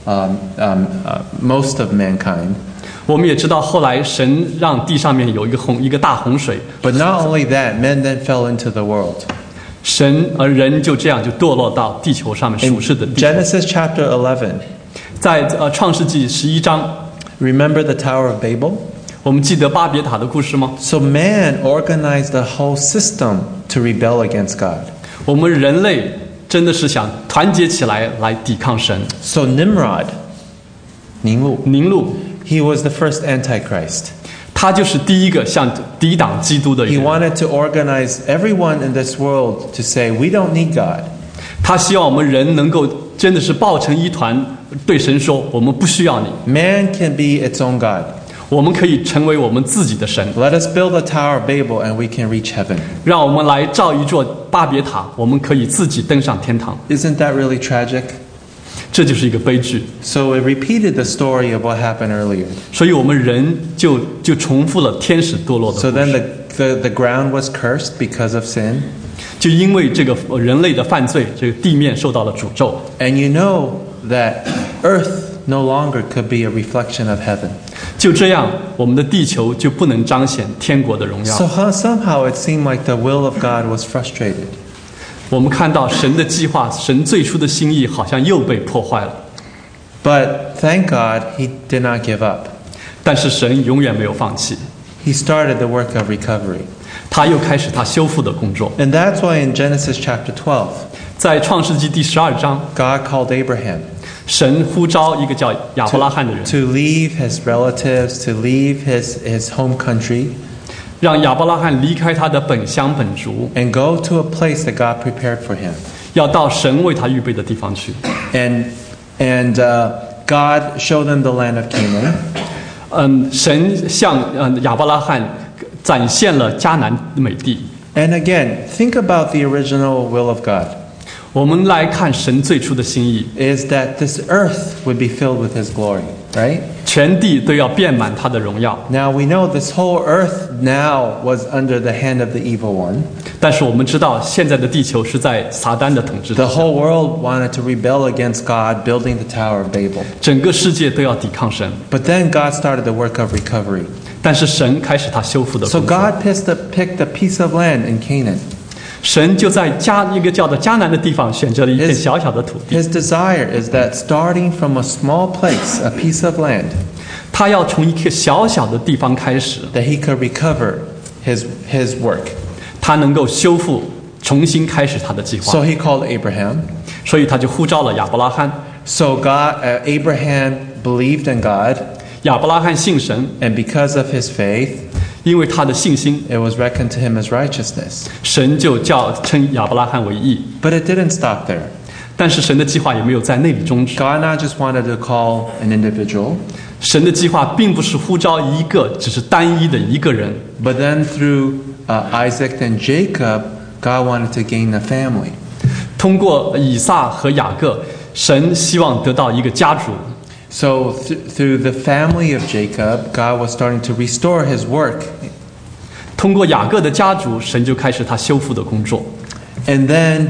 most of mankind. 我们也知道，后来神让地上面有一个大洪水， But not only that, men then fell into the world. 人就这样就堕落到地球上面 In 属世的地球。 Genesis chapter 11, 在创世纪11章， remember the Tower of Babel? 我们记得巴别塔的故事吗？ So man organized the whole system to rebel against God. 我们人类真的是想团结起来来抵抗神。 So Nimrod, 宁禄, 宁禄 he was the first Antichrist. 他就是第一个向抵挡基督的 He 人。 wanted to organize everyone in this world to say, we don't need God. 他希望我们人能够真的是抱成一团，对神说：“我们不需要你， Man can be its own God. 我们可以成为我们自己的神。 Let us build a Tower of Babel and we can reach heaven. 让我们来造一座巴别塔，我们可以自己登上天堂。 Isn't that really tragic? ” 这就是一个悲剧。 So it repeated the story of what happened earlier. 所以我们人就重复了天使堕落的 So 故 then 事。 the ground was cursed because of sin. 就因为这个人类的犯罪，这个地面受到了诅咒。 And you know that earth no longer could be a reflection of heaven. 就这样，我们的地球就不能彰显天国的荣耀。 So somehow it seemed like the will of God was frustrated. 我们看到神的计划，神最初的心意好像又被破坏了。 But thank God he did not give up. 但是神永远没有放弃， He started the work of recovery. 他又开始他修复的工作。 And that's why in Genesis chapter 12, 在创世纪第12章， God called Abraham 神呼召一个叫亚伯拉罕的人， to leave his relatives, to leave his home country, 让亚伯拉罕离开他的本乡本族， and go to a place that God prepared for him. 要到神为他预备的地方去。 And God showed them the land of Canaan. 神向亚伯拉罕展现了迦南美地。 And again, think about the original will of God. 我们来看神最初的心意， Is that this earth would be filled with his glory, right? 全地都要遍满他的荣耀。 Now we know this whole earth now was under the hand of the evil one. 但是我们知道，现在的地球是在撒旦的统治 The 之下， whole world wanted to rebel against God, building the Tower of Babel. 整个世界都要抵抗神。 But then God started the work of recovery. 但是神开始他修复的 So 工作。 God picked a piece of land in Canaan. 神就在一个叫做迦南的地方选择了一片小小的土地， His desire is that starting from a small place, a piece of land, 他要从一个小小的地方开始， that he could recover his work. 他能够修复，重新开始他的计划。 So he called Abraham. 所以他就呼召了亚伯拉罕。 So Abraham believed in God, 亚伯拉罕信神， and because of his faith, 因为他的信心， it was reckoned to him as righteousness. 神就称亚伯拉罕为义。 But it didn't stop there. 但是神的计划也没有在那里终止。 God not just wanted to call an individual, 神的计划并不是呼召一个，只是单一的一个人， but then through Isaac and Jacob, God wanted to gain a family. 通过以撒和雅各，神希望得到一个家族。 So through the family of Jacob, God was starting to restore his work. 通过雅各的家族，神就开始他修复的工作。 And then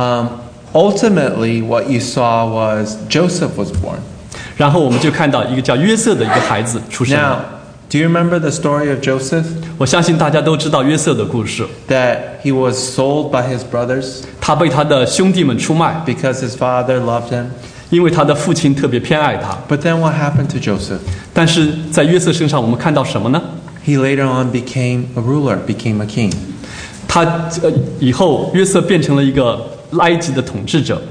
ultimately what you saw was Joseph was born. 然后我们就看到一个叫约瑟的一个孩子出生 Now, 了。 do you remember the story of Joseph? 我相信大家都知道约瑟的故事， That he was sold by his brothers 他被他的兄弟们出卖， because his father loved him. 因为他的父亲特别偏爱他。 But then what happened to Joseph? 但是在约瑟身上，我们看到什么呢？ He later on became a ruler, became a king. 他以后约瑟变成了一个埃及的统治者。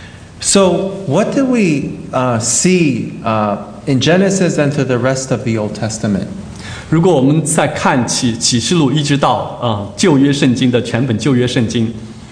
So what do we see in Genesis and through the rest of the Old Testament? 如果我们再看启示录一直到旧约圣经的全本旧约圣经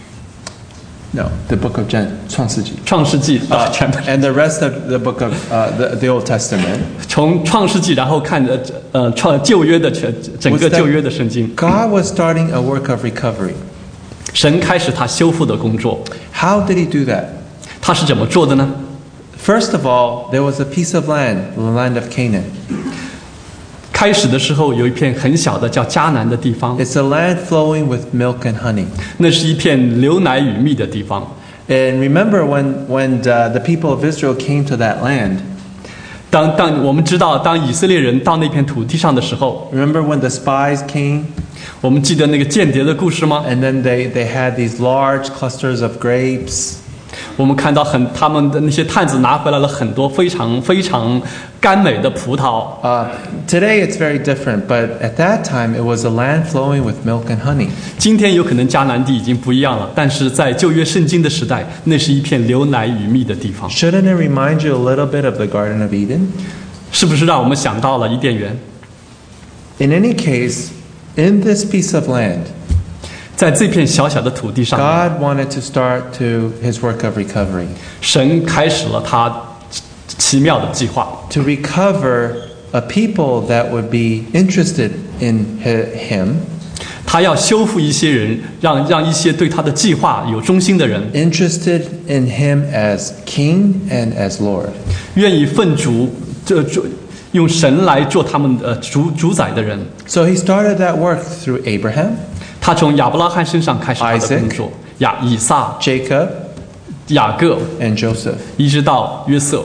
No, the book of 创世纪创世纪全本 and the rest of the book of the Old Testament. 从创世纪然后看旧约的整个旧约的圣经， God was starting a work of recovery. 神开始他修复的工作。 How did he do that? 他是怎么做的呢？ First of all, there was a piece of land, the land of Canaan. 开始的时候有一片很小的叫迦南的地方， It's a land flowing with milk and honey. 那是一片流奶与蜜的地方。 And remember when the people of Israel came to that land, 当我们知道，当以色列人到那片土地上的时候， remember when the spies came 我们记得那个间谍的故事吗？ and then they had these large clusters of grapes. 我们看到他们的那些探子拿回来了很多非常非常甘美的葡萄。 Today it's very different, but at that time it was a land flowing with milk and honey. 今天有可能迦南地已经不一样了，但是在旧约圣经的时代，那是一片流奶与蜜的地方。 Shouldn't it remind you a little bit of the Garden of Eden? 是不是让我们想到了伊甸园？ In any case, in this piece of land, 在这片小小的土地上面， God wanted to start to his work of recovery. 神开始了他奇妙的计划， To recover a people that would be interested in him, 他要修复一些人，让一些对他的计划有忠心的人， interested in him as king and as Lord. 愿意奉主用神来做他们的主宰的人。 So he started that work through Abraham, 他从亚伯拉罕身上开始他的工作，以撒、 Jacob, 雅各， and Joseph. 一直到约瑟。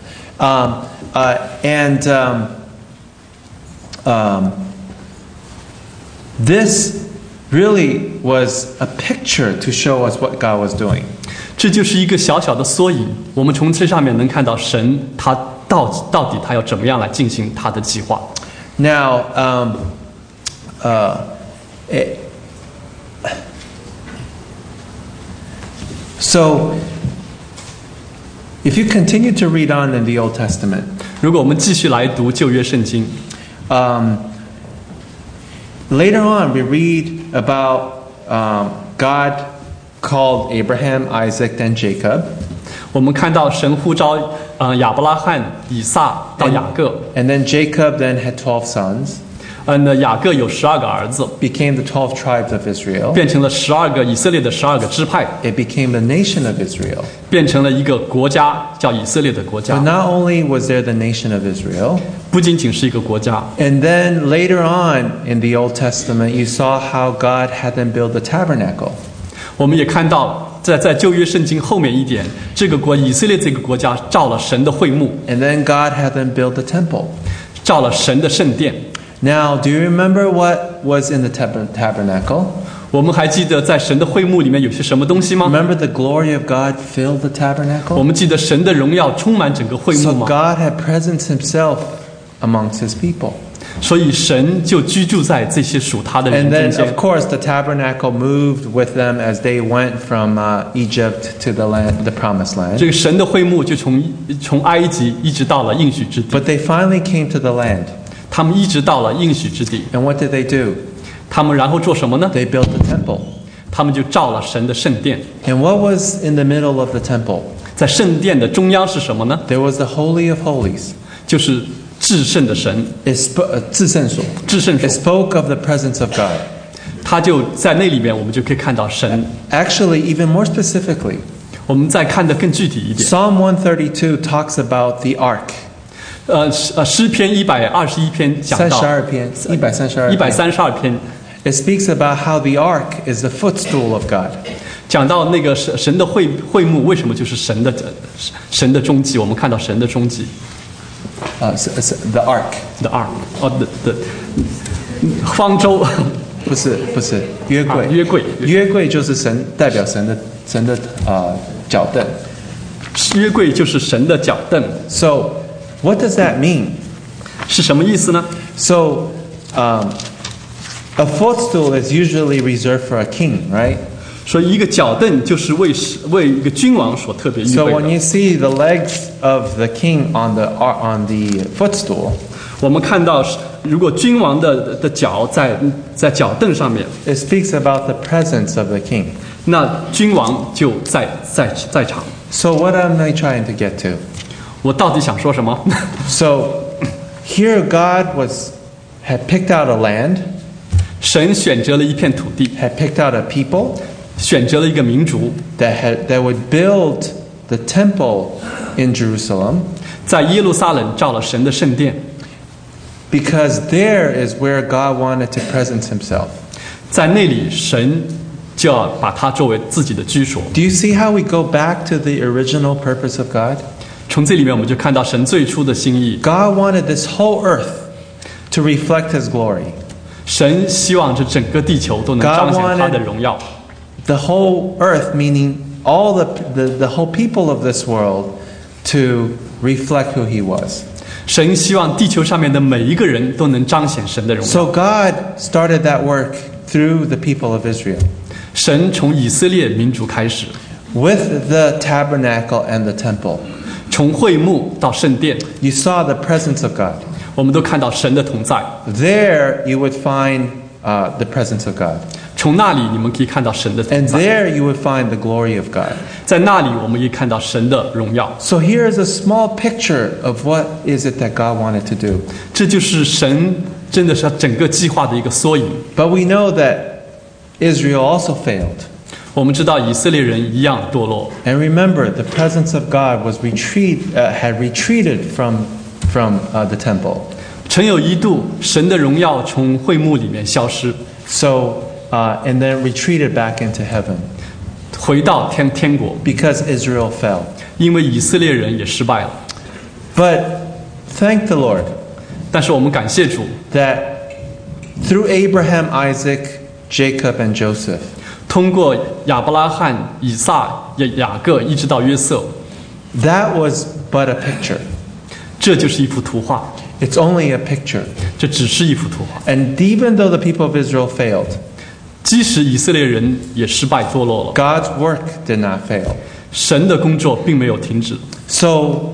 This really was a picture to show us what God was doing. 这就是一个小小的缩影，我们从这上面能看到神他到底他要怎么样来进行他的计划。 Now, so if you continue to read on in the Old Testament, 如果我们继续来读旧约圣经， later on we read about God called Abraham, Isaac, and Jacob. 我们看到神呼召亚伯拉罕、以撒到雅各， And then Jacob then had 12 sons, 雅各有12个儿子， became the 12 tribes of Israel. 变成了以色列的12个支派， It became the nation of Israel. 变成了一个国家，叫以色列的国 But 家。 not only was there the nation of Israel, 不仅仅是一个国家， and then later on in the Old Testament, you saw how God had them build the tabernacle. 我们也看到在旧约圣经后面一点，以色列这个国家造了神的会幕， And then God had them build the temple. 造了神的圣殿。 Now, do you remember what was in the tabernacle? 我们还记得在神的会幕里面有些什么东西吗？ Remember the glory of God filled the 我 tabernacle? 们记得神的荣耀充满整个会幕 So 吗？ God had presence himself amongst his people. 所以神就居住在这些属他的人 And 中 then, 间 of。course, the tabernacle moved with them as they went from Egypt to the promised 这 land. 个神的会幕就从埃及一直到了应许之地， But they finally came to the land. 他们一直到了应许之地， And what did they do? 他们然后做什么呢？ They built the temple. 他们就造了神的圣殿。 And what was in the middle of the temple? 在圣殿的中央是什么呢？ There was the Holy of Holies. 就是至圣的神，至圣 It 所。 spoke of the presence of God. 他就在那里面，我们就可以看到神。 Actually, even more specifically, 我们再看得更具体一点， Psalm 132 talks about the ark. 诗篇121篇讲到 32篇 132篇 It speaks about how the ark is the footstool of God. 讲到那个神的会幕为什么就是神的踪迹，我们看到神的踪迹 The ark. the ark 的方舟不是约柜。 约柜约柜就是神代表神的脚凳。 约柜就是神的脚凳， So, what does that mean? 是什么意思呢？ So, a footstool is usually reserved for a king, right? 所以一个脚凳就是为一个君王所特别预 So 备 when 的。 you see the legs of the king on the footstool, 我们看到，如果君王的脚在脚凳上面， it speaks about the presence of the king. 那君王就在场。 So what am I trying to get to? 我到底想说什么？ So here God had picked out a land, 神选择了一片土地， had picked out a people 选择了一个民族， that would build the temple in Jerusalem, 在耶路撒冷造了神的圣殿， because there is where God wanted to presence himself. 在那里神就要把它作为自己的居所。 Do you see how we go back to the original purpose of God? 从这里面我们就看到神最初的心意， God wanted this whole earth to reflect his glory. 神希望这整个地球都能彰显他的荣耀。 The whole earth, meaning all the whole people of this world to reflect who he was. 神希望地球上面的每一个人都能彰显神的荣耀。 So God started that work through the people of Israel. 神从以色列民族开始， With the tabernacle and the temple, 从会幕到圣殿， you saw the presence of God. 我们都看到神的同在。 There you would find the presence of God. 从那里你们可以看到神的同 And 在， there you would find the glory of God. 在那里我们可以看到神的荣耀。 So here is a small picture of what is it that God wanted to do. 这就是神真的是他整个计划的一个缩影。 But we know that Israel also failed. 我们知道以色列人一样堕落， And remember, the presence of God was had retreated from the temple. 曾有一度神的荣耀从会幕里面消失， So, and then retreated back into heaven 回到天国， because Israel fell. 因为以色列人也失败了。 But thank the Lord 但是我们感谢主， that through Abraham, Isaac, Jacob, and Joseph, 通过亚伯拉罕、以撒、雅各一直到约瑟， that was but a picture. 这就是一幅图画， It's only a picture. 这只是一幅图画。 And even though the people of Israel failed, 即使以色列人也失败堕落了， God's work did not fail. 神的工作并没有停止。 So,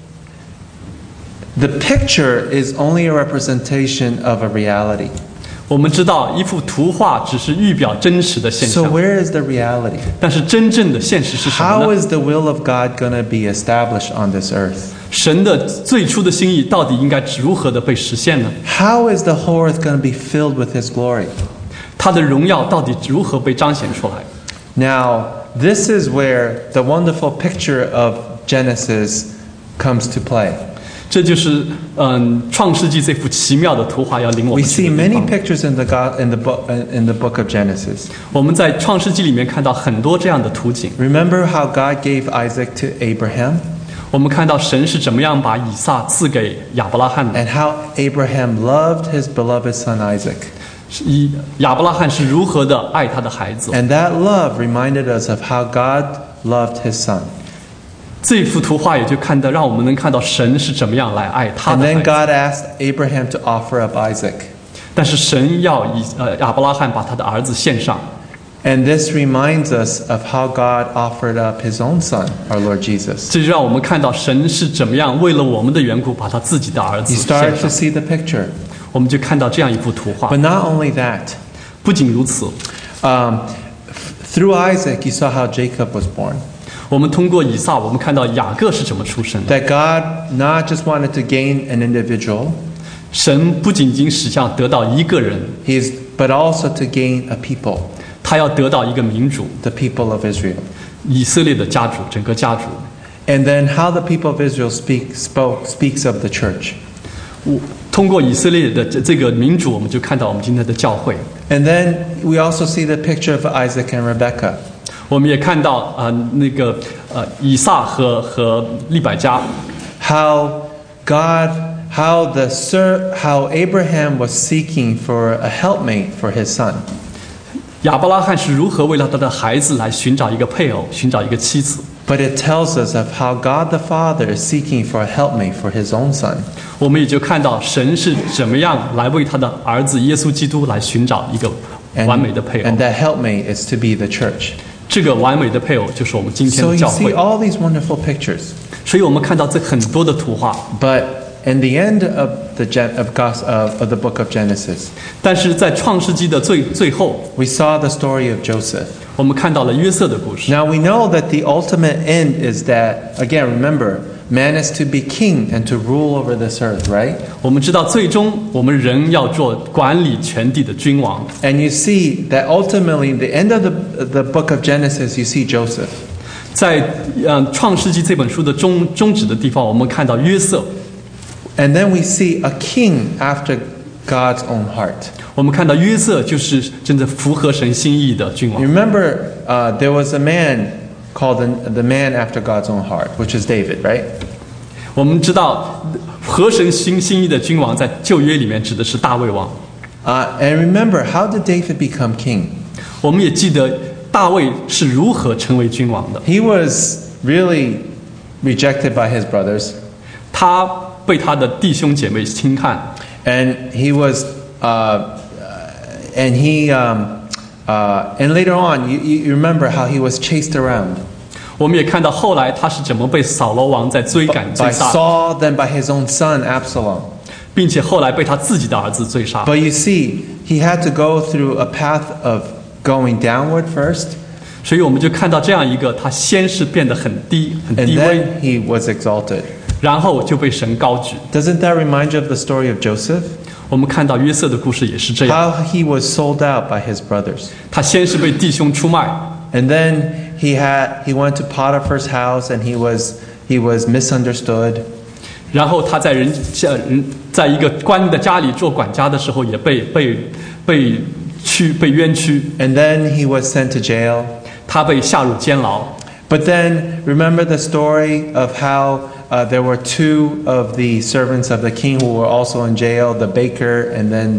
the picture is only a representation of a reality. 我们知道一幅图画只是预表真实的现 So 象， where is the reality? 但是真正的现实是什么 How 呢？ is the will of God going to be established on this earth? 神的最初的心意到底应该如何的被实现呢？ How is the whole earth going to be filled with His glory? 他的荣耀到底如何被彰显出来？ Now, this is where the wonderful picture of Genesis comes to play. 这就是创世纪这幅奇妙的图画要领我 We 们去 see 的地 many 方。 pictures in the book of Genesis. 我们在创世纪里面看到很多这样的图景。 Remember how God gave Isaac to Abraham 我们看到神是怎么样把以撒赐给亚伯拉罕的， and how Abraham loved his beloved son Isaac. 亚伯拉罕是如何的爱他的孩子。 And that love reminded us of how God loved his son. 这幅图画也就让我们能看到神是怎么样来爱他 And 的 then 孩子。 God asked Abraham to offer up Isaac. 但是神要亚伯拉罕把他的儿子献上。 And this reminds us of how God offered up his own son, our Lord Jesus. 这就让我们看到神是怎么样为了我们的缘故把他自己的儿子 You 献 start to 上。 see the picture. 我们就看到这样一幅图画。 But not only that, 不仅如此， through Isaac, you saw how Jacob was born. 我们通过以撒，我们看到雅各是怎么出生的。 That God not just wanted to gain an individual, 神不仅仅是想得到一个人， but also to gain a people, 他要得到一个民族， the people of Israel. 以色列的家族，整个家族。 And then how the people of Israel speaks of the church. 通过以色列的这个民族，我们就看到我们今天的教会。 And then we also see the picture of Isaac and Rebekah. 我们也看到以撒和利百加， How Abraham was seeking for a helpmate for his son. 亚伯拉罕是如何为了他的孩子来寻找一个配偶，寻找一个妻子。 But it tells us of how God the Father is seeking for a helpmate for his own son. 我们也就看到神是怎么样来为他的儿子耶稣基督来寻找一个完美的配偶。 And that helpmate is to be the church. 这个完美的配偶就是我们今天 So 的 you 教 see 会。 all these wonderful pictures. 所以我们看到这很多的图画， But in the end of the book of Genesis, 但是在创世纪的最后， we saw the story of Joseph. 我们看到了约瑟的故事。 Now we know that the ultimate end is that, again, remember, man is to be king and to rule over this earth, right? 我们知道，最终我们人要做管理全地的君王。 And you see that ultimately, the end of the book of Genesis, you see Joseph. 在创世纪这本书的终止的地方，我们看到约瑟， And then we see a king after God's own heart. 我们看到约瑟就是真的符合神心意的君 You 王。 remember, there was a man called the man after God's own heart, which is David, right? 我们知道，合神心意的君王在旧约里面指的是大卫王。 And remember, how did David become king? 我们也记得大卫是如何成为君王的。 He was really rejected by his brothers, 他被他的弟兄姐妹轻看， and he was, and later on, you remember how he was chased around 我们也看到后来他是怎么被扫罗王在追赶追 by 杀， Saul, then by his own son Absalom. 并且后来被他自己的儿子追杀。 But you see, he had to go through a path of going downward first, 所以我们就看到这样一个，他先是变得很低很 and 低微， then he was exalted. 然后就被神高举。 Doesn't that remind you of the story of Joseph? 我们看到约瑟的故事也是这样， How he was sold out by his brothers. 他先是被弟兄出卖， And then he went to Potiphar's house, and he was misunderstood. 然后他在在一个官的家里做管家的时候，也被冤屈， And then he was sent to jail. 他被下入监牢。 But then remember the story of how there were two of the servants of the king who were also in jail, the baker and then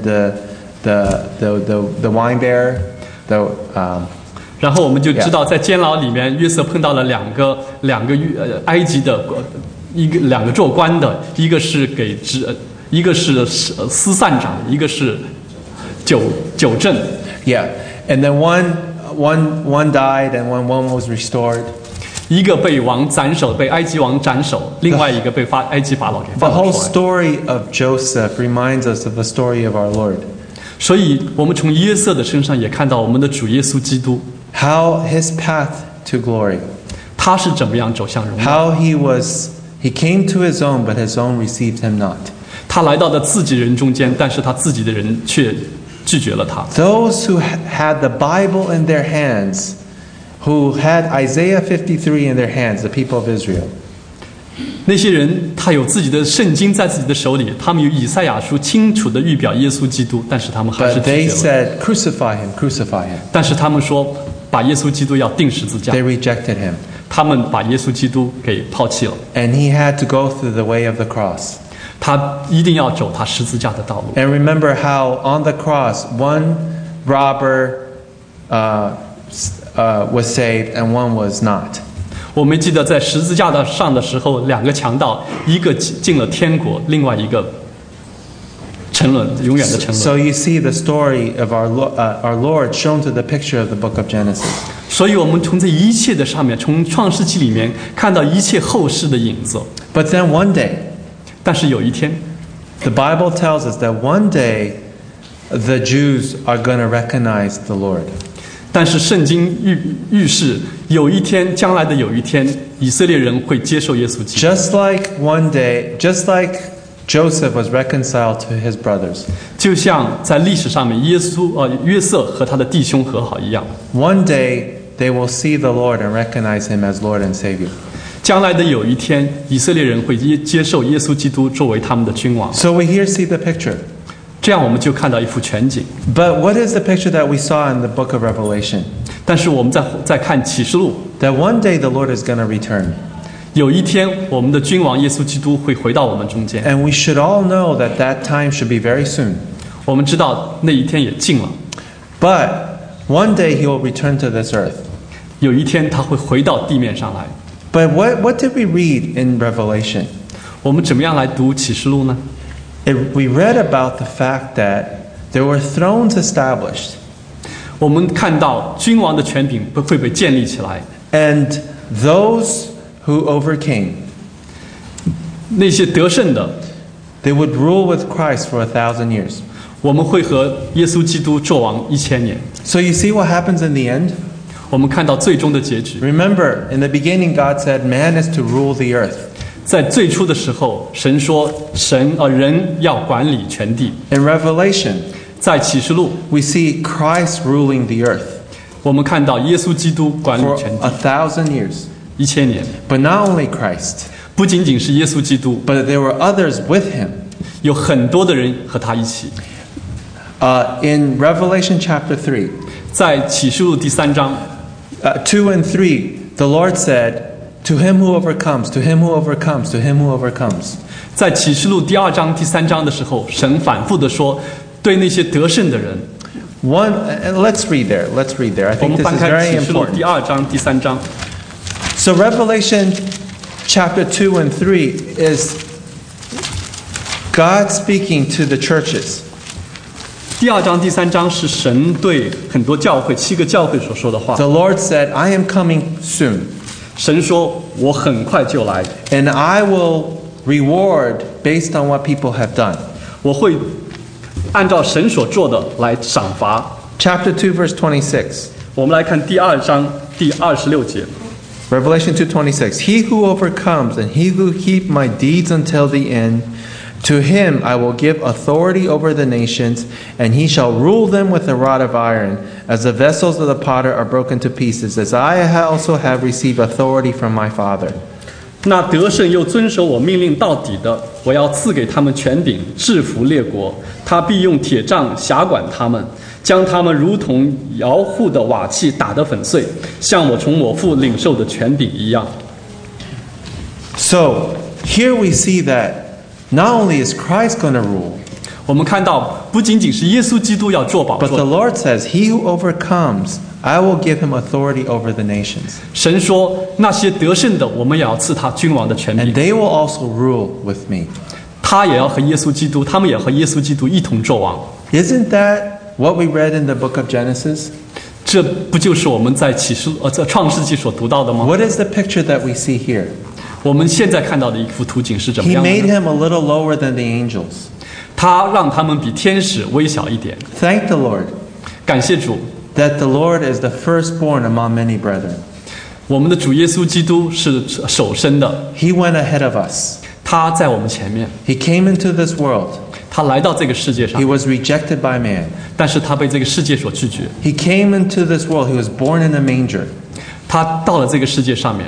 the wine bearer. 然后我们就知道，在监牢里面，约瑟碰到了两个埃及的两个做官的，一个是司散长，一个是酒政。 Yeah. And then one died, and one was restored. 一个被埃及王斩首，另外一个被埃及法老给 The 放了 whole 出来。 story of Joseph reminds us of the story of our Lord. 所以，我们从约瑟的身上也看到我们的主耶稣基督， How his path to glory. 他是怎么样走向荣耀。 How he came to his own, but his own received him not. 他来到了自己人中间，但是他自己的人却拒绝了他。 Those who had the Bible in their hands, who had Isaiah 53 in their hands, the people of Israel. 那些人，他有自己的圣经在自己的手里，他们有以赛亚书清楚的预表耶稣基督，但是他们还是 But 拒 they 绝了。 said, crucify him, crucify him. 但是他们说，把耶稣基督要钉十字架 They，rejected him. 他们把耶稣基督给抛弃了。 And he had to go through the way of the cross. 他一定要走他十字架的道路。 And remember how on the cross, one robber was saved and one was not. 我们记得在十字架上的时候，两个强盗，一个进了天国，另外一个沉沦，永远的沉沦。 So you see the story of our Lord shown to the picture of the book of Genesis. 所以，我们从这一切的上面，从创世纪里面看到一切后世的影子。 But then one day, 但是有一天， the Bible tells us that one day the Jews are going to recognize the Lord. 但是圣经预示，有一天，将来的有一天，以色列人会接受耶稣基督。 Just like one day, just like Joseph was reconciled to his brothers, 就像在历史上面，约瑟和他的弟兄和好一样， one day they will see the Lord and recognize him as Lord and Savior. 将来的有一天，以色列人会接受耶稣基督作为他们的君王。 So we here see the picture. 这样我们就看到一幅全景。 But what is the picture that we saw in the book of Revelation? 但是我们在看启示录， That one day the Lord is going to return. 有一天我们的君王耶稣基督会回到我们中间。 And we should all know that that time should be very soon. 我们知道那一天也近了， But one day he will return to this earth. 有一天他会回到地面上来。 But what did we read in Revelation? 我们怎么样来读启示录呢？ We read about the fact that there were thrones established. 我们看到君王的权柄会被建立起来， And those who overcame, 那些得胜的， they would rule with Christ for 1,000 years. 我们会和耶稣基督作王1000年。 So you see what happens in the end? 我们看到最终的结局。 Remember, in the beginning God said man is to rule the earth. 在最初的时候，神说人要管理全地。 In Revelation, 在启示录， we see Christ ruling the earth 我们看到耶稣基督管理 for 全地 1,000 years. 1000年。 But not only Christ, 不仅仅是耶稣基督， but there were others with him. 有很多的人和他一起。 In Revelation chapter 3, 在启示录第3章， 2 and 3, the Lord said, to him who overcomes, to him who overcomes, to him who overcomes. 在启示录第2章、第3章的时候，神反复的说，对那些得胜的人， Let's read there. Let's read there. I 我 think 们 this 翻 is 开 very 启示录第 important. 2章、第3章。 So Revelation chapter 2 and 3 is God speaking to the churches. 第2章、第3章是神对很多教会、7个教会所说的话。 The Lord said, I am coming soon, 神说：“我很快就来， and I will reward based on what people have done. 我会按照神所做的来赏罚。” Chapter 2, verse 26. 我们来看第2章第26节。 Revelation 2:26. He who overcomes and he who keep my deeds until the end, to him I will give authority over the nations, and he shall rule them with a rod of iron, as the vessels of the potter are broken to pieces, as I also have received authority from my Father. 那得胜又遵守我命令到底的，我要赐给他们权柄，制服列国。他必用铁杖辖管他们，将他们如同摇户的瓦器打得粉碎，像我从我父领受的权柄一样。 So here we see that not only is Christ going to rule, 我们看到，不仅仅是耶稣基督要做宝 but the 座， Lord says, He who overcomes, I will give him authority over the nations. 神说那些得胜的，我们也要赐他君王的权 And 柄。 they will also rule with me. 他也要和耶稣基督，他们也和耶稣基督一同作王。 Isn't that what we read in the book of Genesis? 这不就是我们在在创世纪所读到的吗？ What is the picture that we see here? 我们现在看到的一幅图景是怎么 He 样的 made 呢？ him a little lower than the angels. 他让他们比天使微小一点。 Thank the Lord 感谢主， that the Lord is the firstborn among many brethren. 我们的主耶稣基督是首生的， He went ahead of us. 他在我们前面， He came into this world. 他来到这个世界上 He，was rejected by man. 但是他被这个世界所拒绝。 He came into this world. He was born in a manger. 他到了这个世界上面，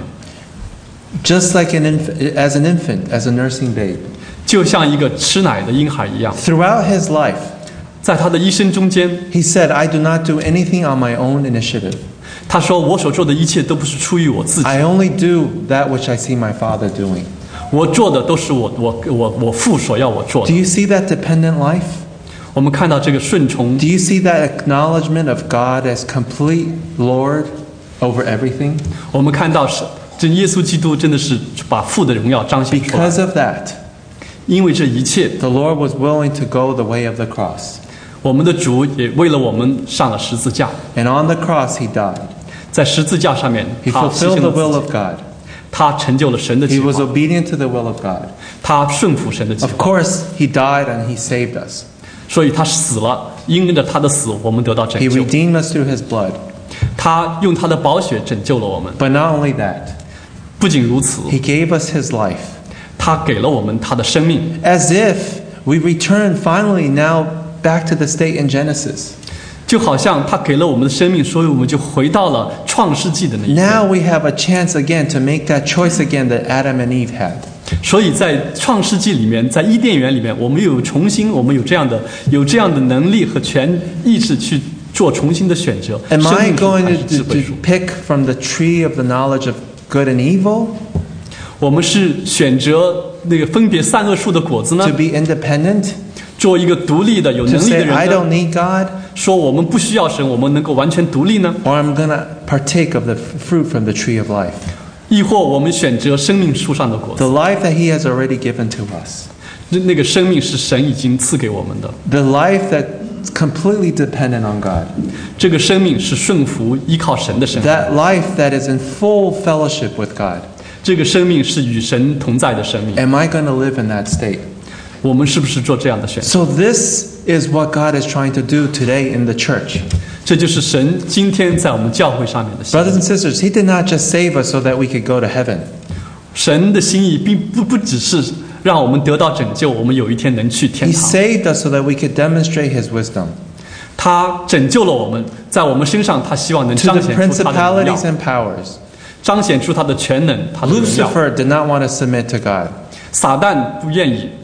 Just like as an infant, as a nursing babe. 就像一个吃奶的婴孩一样。 Throughout his life, 在他的一生中间， he said, I do not do anything on my own initiative. 他说：“我所做的一切都不是出于我自己， I only do that which I see my Father doing. 我做的都是我父所要我做 Do 的。 you see that dependent life? ” 我们看到这个顺从 Do you see that acknowledgement of God as complete Lord over everything? 我们看到是这耶稣基督真的是把父的荣耀彰显出来， Because of that, 因为这一切， the Lord was willing to go the way of the cross. 我们的主也为了我们上了十字架， And on the cross, he died. 在十字架上面， He 他牺 fulfilled 牲 the 了 will 自 of 己， God. 他成就了神的 He 计 was 划， obedient to the will of God. 他顺服神的计 Of 划， course, he died and he saved us. 所以他死了，因着他的死，我们得到拯 He 救。 redeemed us through his blood. 他用他的宝血拯救了我们。 But not only that, 不仅如此， he gave us his life. 他给了我们他的生命， As if we return finally now back to the state in Genesis. 就好像他给了我们的生命，所以我们就回到了创世纪的那一 Now 天。 we have a chance again to make that choice again that Adam and Eve had. 所以在创世纪里面，在伊甸园里面，我们又有我们有这样的能力和意志去做重新的选择。 Am 生 I 命树 going 还是 to, 智 to, 慧 to 树？ pick from the tree of the knowledge of good and evil? 我们是选择那个分别善恶树的果子呢 To，be independent? 做一个独立的、有 To 能力的 say, I 人 don't 呢？ need God? 说我们不需要神，我们能够完全独立呢？ Or I'm going to partake of the fruit from the tree of life? 亦或我们选择生命树上的果子？ The life that He has already given to us. 那个生命是神已经赐给我们的， The life that's completely dependent on God. 这个生命是顺服依靠神的生命， That life that is in full fellowship with God. 这个生命是与神同在的生命。 Am I going to live in that state? 我们是不是做这样的选择？ So this is what God is trying to do today in the church. 这就是神今天在我们教会上面的心 Brothers 意。 and sisters, He did not just save us so that we could go to heaven. 神的心意并不只是让我们得到拯救，我们有一天能去天 He 堂。 saved us so that we could demonstrate His wisdom 他拯救了我们，在我们身上，他希望能 to 彰 the 显出他的荣耀 principalities，and powers. 彰显出他的全能，他的荣耀。 Lucifer did not want to submit to God. 撒旦不愿意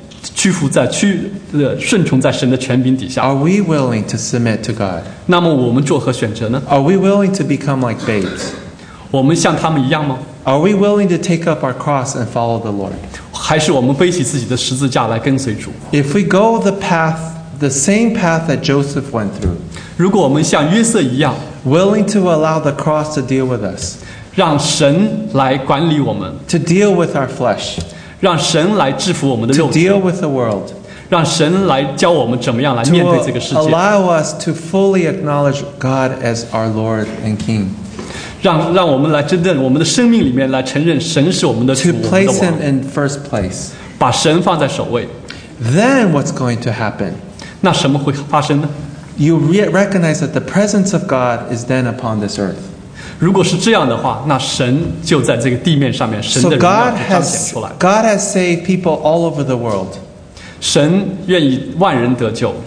顺从在神的权柄底下。 Are we willing to submit to God? 那么我们作何选择呢？ Are we willing to become like babes? 我们像他们一样吗？ Are we willing to take up our cross and follow the Lord? 还是我们背起自己的十字架来跟随主？ If we go the path the same path that Joseph went through, 如果我们像约瑟一样， willing to allow the cross to deal with us, 让神来管理我们， to deal with our flesh, 让神来制服我们的 to 肉体， deal with the world, 让神来教我们怎么样来 to 面对这个世界， allow us to fully acknowledge God as our Lord and King, 让我们来真正我们的生命里面来承认神是我们的主， to 我们的 place 王 Him， in first place. 把神放在首位。 Then what's going to happen? 那什么会发生呢？ You recognize that the presence of God is then upon this earth. 如果是这样的话，那神就在这个地面上面，神 So 的荣耀 God 就彰显出来。 has saved people all over the world, 神愿意万人得救，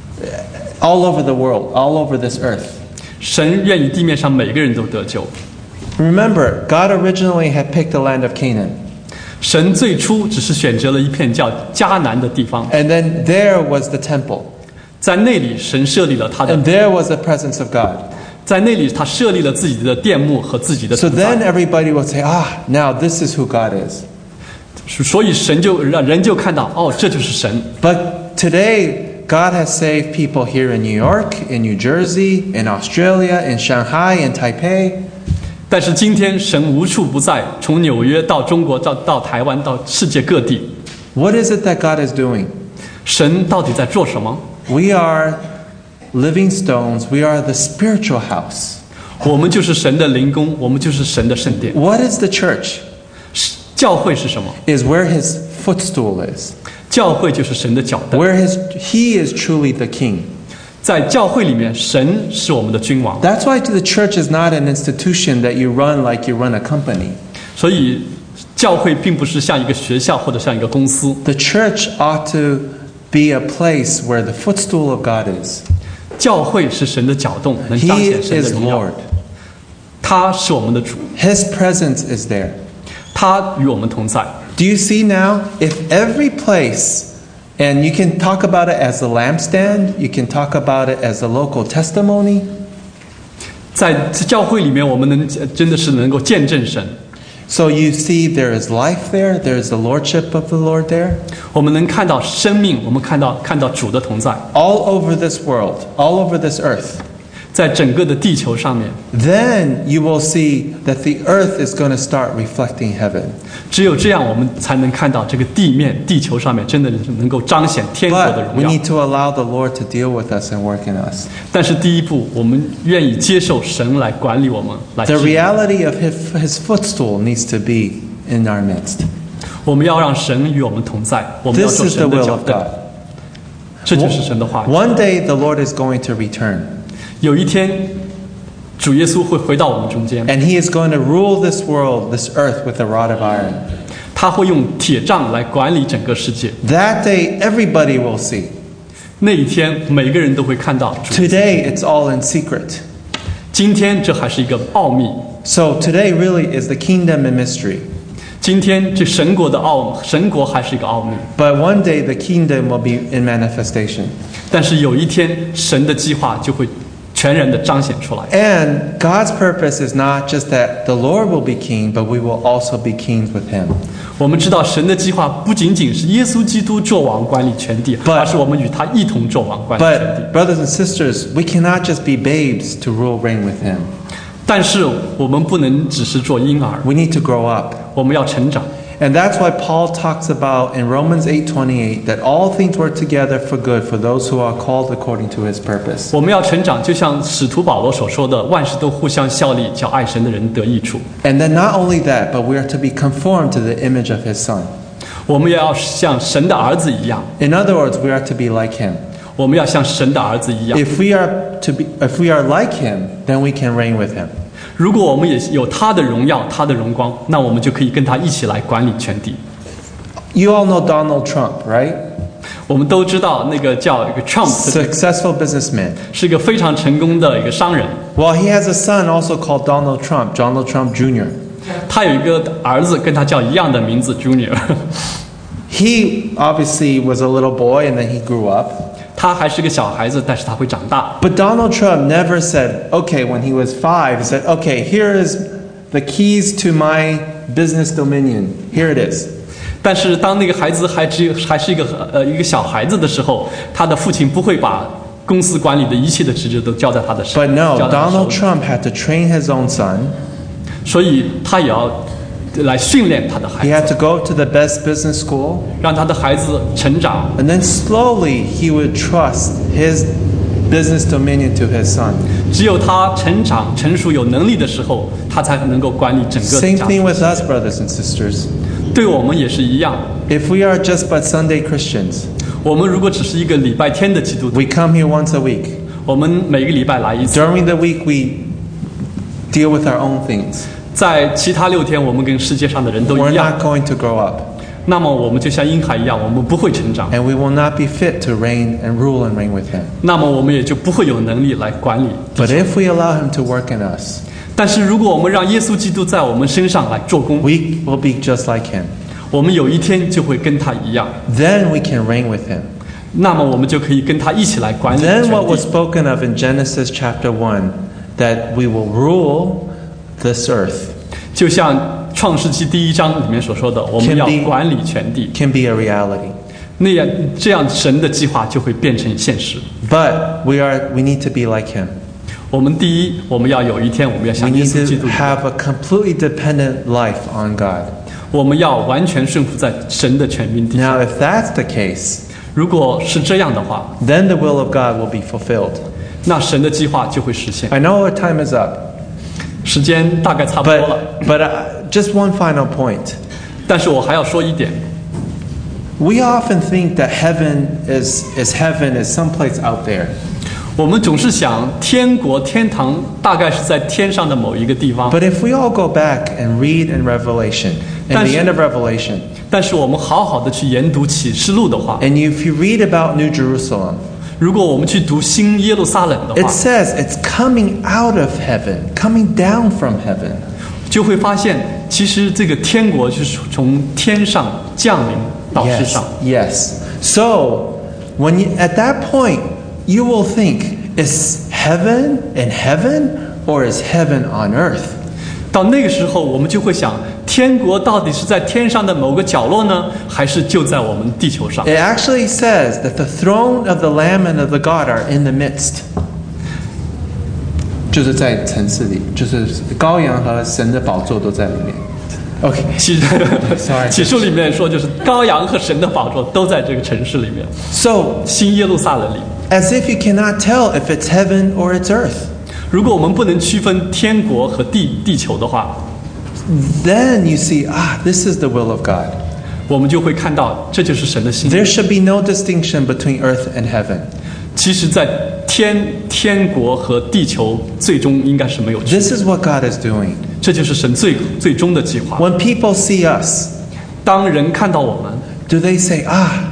all over the world, all over this earth. 神愿意地面上每个人都得救。 Remember, God originally had picked the land of Canaan, 神最初只是选择了一片叫迦南的地方， and then there was the temple, 在那里神设立了他的， and there was the presence of God. 在那里他设立了自己的殿幕和自己的 So 同 then 在， everybody will say, now this is who God is. 所以神就让人就看到，哦，这就是神。 But today, God has saved people here in New York, in New Jersey, in Australia, in Shanghai, in Taipei. 但是今天神无处不在，从纽约到中国到台湾到世界各地， What is it that God is doing? 神到底在做什么？ We are living stones. We are the spiritual house. 我们就是神的灵宫，我们就是神的圣殿。 What is the church? 教会是什么？ Is where His footstool is. 教会就是神的脚凳。 Where He is truly the King. 在教会里面，神是我们的君王。 That's why the church is not an institution that you run like you run a company. 所以，教会并不是像一个学校或者像一个公司。 The church ought to be a place where the footstool of God is. 教会是神的脚动，能彰 He 显神的 is 荣耀。 Lord. 他是我们的主， His presence is there. 他与我们同在。 Do you see now? If every place, and you can talk about it as a lampstand, you can talk about it as a local testimony. 在教会里面，我们真的是能够见证神。 So you see there is life there, there is the lordship of the Lord there. 我们能看到生命，我们看到主的同在， All over this world, all over this earth. 在整个的地球上面。 Then you will see that the earth is going to start reflecting heaven. 只有这样，我们才能看到这个地球上面真的能够彰显天国的 But 荣 we 耀。 need to allow the Lord to deal with us and work in us. 但是第一步，我们愿意接受神来管理我们，来 The 治理 reality of His footstool needs to be in our midst. 我们要让神与我们同在，我们要 This 做 is the 神的 will 脚 of 凳， God. 这就是神的话语。 One day the Lord is going to return, 有一天，主耶稣会回到我们中间， and He is going to rule this world, this earth, with a rod of iron. 他会用铁杖来管理整个世界。 That day, everybody will see. 那一天，每个人都会看到主。 Today, it's all in secret. 今天这还是一个奥秘， So today really is the kingdom and mystery. 今天这神国还是一个奥秘。 But one day the kingdom will be in manifestation. 但是有一天，神的计划就会全然的彰显出来。 And God's purpose is not just that the Lord will be king, but we will also be kings with Him. 我们知道神的计划不仅仅是耶稣基督做王管理全地， But- 而是我们与他一同做王管理全地。 But brothers and sisters, we cannot just be babes to rule reign with Him. 但是我们不能只是做婴儿， We need to grow up. 我们要成长。 And that's why Paul talks about in Romans 8:28 that all things work together for good for those who are called according to His purpose. 我们要成长，就像使徒保罗所说的，万事都互相效力，叫爱神的人得益处。 And then not only that, but we are to be conformed to the image of His Son. 我们也要像神的儿子一样， In other words, we are to be like Him. 我们要像神的儿子一样。 If we are like Him, then we can reign with Him. 如果我们也有他的荣耀、他的荣光，那我们就可以跟他一起来管理全地。 You all know Donald Trump, right? 我们都知道那个叫一个 Trump 的 Successful businessman. 是一个非常成功的一个商人， Well, he has a son also called Donald Trump Jr. 他有一个儿子跟他叫一样的名字 Junior， He obviously was a little boy and then he grew up. 他还是个小孩子，但是他会长大。 But Donald Trump never said, okay, when he was 5, he said, okay, here is the keys to my business dominion. Here it is. 但是当那个孩子还是一个小孩子的时候，他的父亲不会把公司管理的一切的职责都交在他的手 But no, 交在他的手 Donald 里 Trump had to train his own son. 所以他也要来训练他的孩 He 子， had to go to the best business school. 让他的孩子成长。 And then slowly he would trust his business dominion to his son. 只有他成长成熟有能力的时候，他才能够管理整个 Same 家 thing 庭。 with us, brothers and sisters. 对我们也是一样。 If we are just but Sunday Christians, 我们如果只是一个礼拜天的基督徒， we come here once a week. 我们每个礼拜来一次， During the week, we deal with our own things. 在其他6天，我们跟世界上的人都 We're 一样 not。going to grow up. 那么我们就像婴孩一样，我们不会成长， And we will not be fit to reign and rule and reign with him. 那么我们也就不会有能力来管理。 But if we allow him to work in us, 但是如果我们让耶稣基督在我们身上来做工， we will be just like him. 我们有一天就会跟他一样， Then we can reign with him. 那么我们就可以跟他一起来管理 Then 全 what was 地。 spoken of in Genesis chapter 1, that we will rule this earth, 就像创世纪第1章里面所说的，我们要 Can be- 管理全地， can be a reality. 那样这样神的计划就会变成现实。 But we need to be like him. 我们第一，我们要有一天，我们要 We 像耶 need 稣基 to 督一样， have a completely dependent life on God. 我们要完全顺服在神的权柄底下。 Now, if that's the case, 如果是这样的话， then the will of God will be fulfilled. 那神的计划就会实现。 I know our time is up, 时间大概差不多了， but just one final point. 但是我还要说一点， We often think that heaven is someplace out there. 我们总是想天国、天堂大概是在天上的某一个地方， But if we all go back and read in Revelation, in the end of Revelation, 但是我们好好的去研读启示录的话， and if you read about New Jerusalem, 如果我们去读新耶路撒冷的 it 话， says it's coming out of heaven, coming down from heaven. 就会发现，其实这个天国就是从天上降临到世 Yes, 上。 yes. So, at that point, you will think, is heaven in heaven or is heaven on earth? 到那个时候，我们就会想，天国到底是在天上的某个角落呢，还是就在我们地球上？ It actually says that the throne of the Lamb and of the God are in the midst. 就是在城市里，就是羔羊和神的宝座都在里面。Okay. 其实 Sorry. 启示里面说，就是羔羊和神的宝座都在这个城市里面， So, 新耶路撒冷里。 as if you cannot tell if it's heaven or it's earth. 如果我们不能区分天国和地球的话， Then you see, this is the will of God. 我们就会看到这就是神的心意。 There should be no distinction between earth and heaven. 其实，在天国和地球最终应该是没有区别， This is what God is doing. 这就是神最终的计划。 When people see us, 当人看到我们， do they say,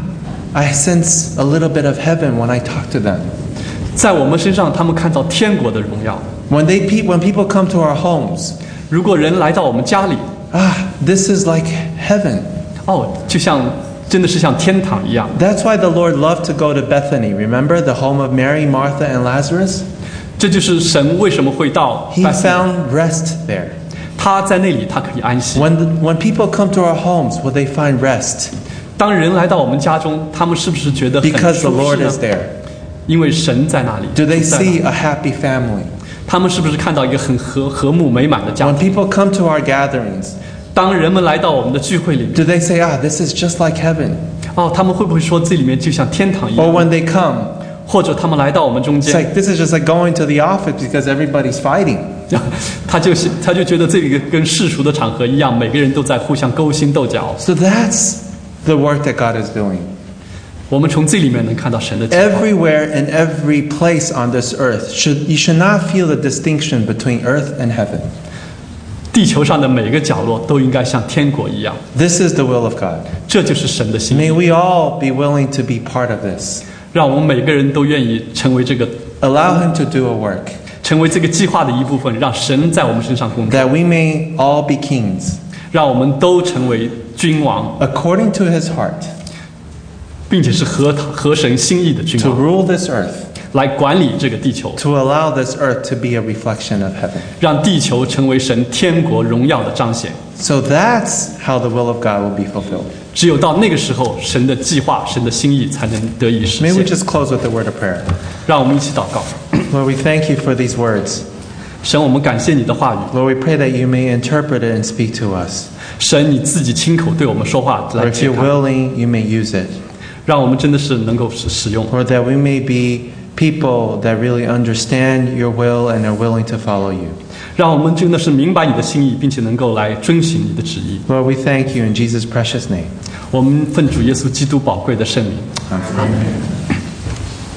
I sense a little bit of heaven when I talk to them? 在我们身上，他们看到天国的荣耀。 When people come to our homes, 如果人来到我们家里， this is like heaven. 就像真的是像天堂一样。 That's why the Lord loved to go to Bethany. Remember the home of Mary, Martha, and Lazarus? 这就是神为什么会到 He 拜西 found rest there. 他在那里，他可以安息。 When people come to our homes, will they find rest? 当人来到我们家中，他们是不是觉得很 Because the 舒 Lord 适 is 呢？ there. 因为神在那里。 Do they 主在那里 see a happy family? 他们是不是看到一个很和睦美满的家 When 庭？ people come to our gatherings, 当人们来到我们的聚会里面， do they say, this is just like heaven? 他们会不会说这里面就像天堂一 Or 样？ when they come, 或者他们来到我们中 it's 间， like this is just like going to the office because everybody's fighting. 他就觉得这个跟世俗的场合一样，每个人都在互相勾心斗角。 So that's the work that God is doing. 我们从这里面能看到神的计划。 Everywhere and every place on this earth, you should not feel the distinction between earth and heaven. 地球上的每个角落都应该像天国一样， This is the will of God. 这就是神的心意。 May we all be willing to be part of this. 让我们每个人都愿意成为这个， Allow Him to do a work, 成为这个计划的一部分，让神在我们身上工作， that we may all be kings 让我们都成为君王， according to His heart, 并且是合神心意的君 to 王， rule this earth, 来管理这个地球， to allow this earth to be a reflection of heaven. 让地球成为神天国荣耀的彰显。 So that's how the will of God will be fulfilled. 只有到那个时候，神的计划、神的心意才能得以实 May we 现。 just close with a word of prayer. 让我们一起祷告。 Lord, we thank you for these words. 神，我们感谢你的话语。 Lord, we pray that you may interpret it and speak to us. 神，你自己亲口对我们说话， Or 来 if 解 you're 开， willing, you may use it. 让我们真的是能够使用。 Lord, that we may be people that really understand your will and are willing to follow you. 让我们真的是明白你的心意，并且能够来遵循你的旨意。 Lord, we thank you in Jesus' precious name. 我们奉主耶稣基督宝贵的圣名。 Amen.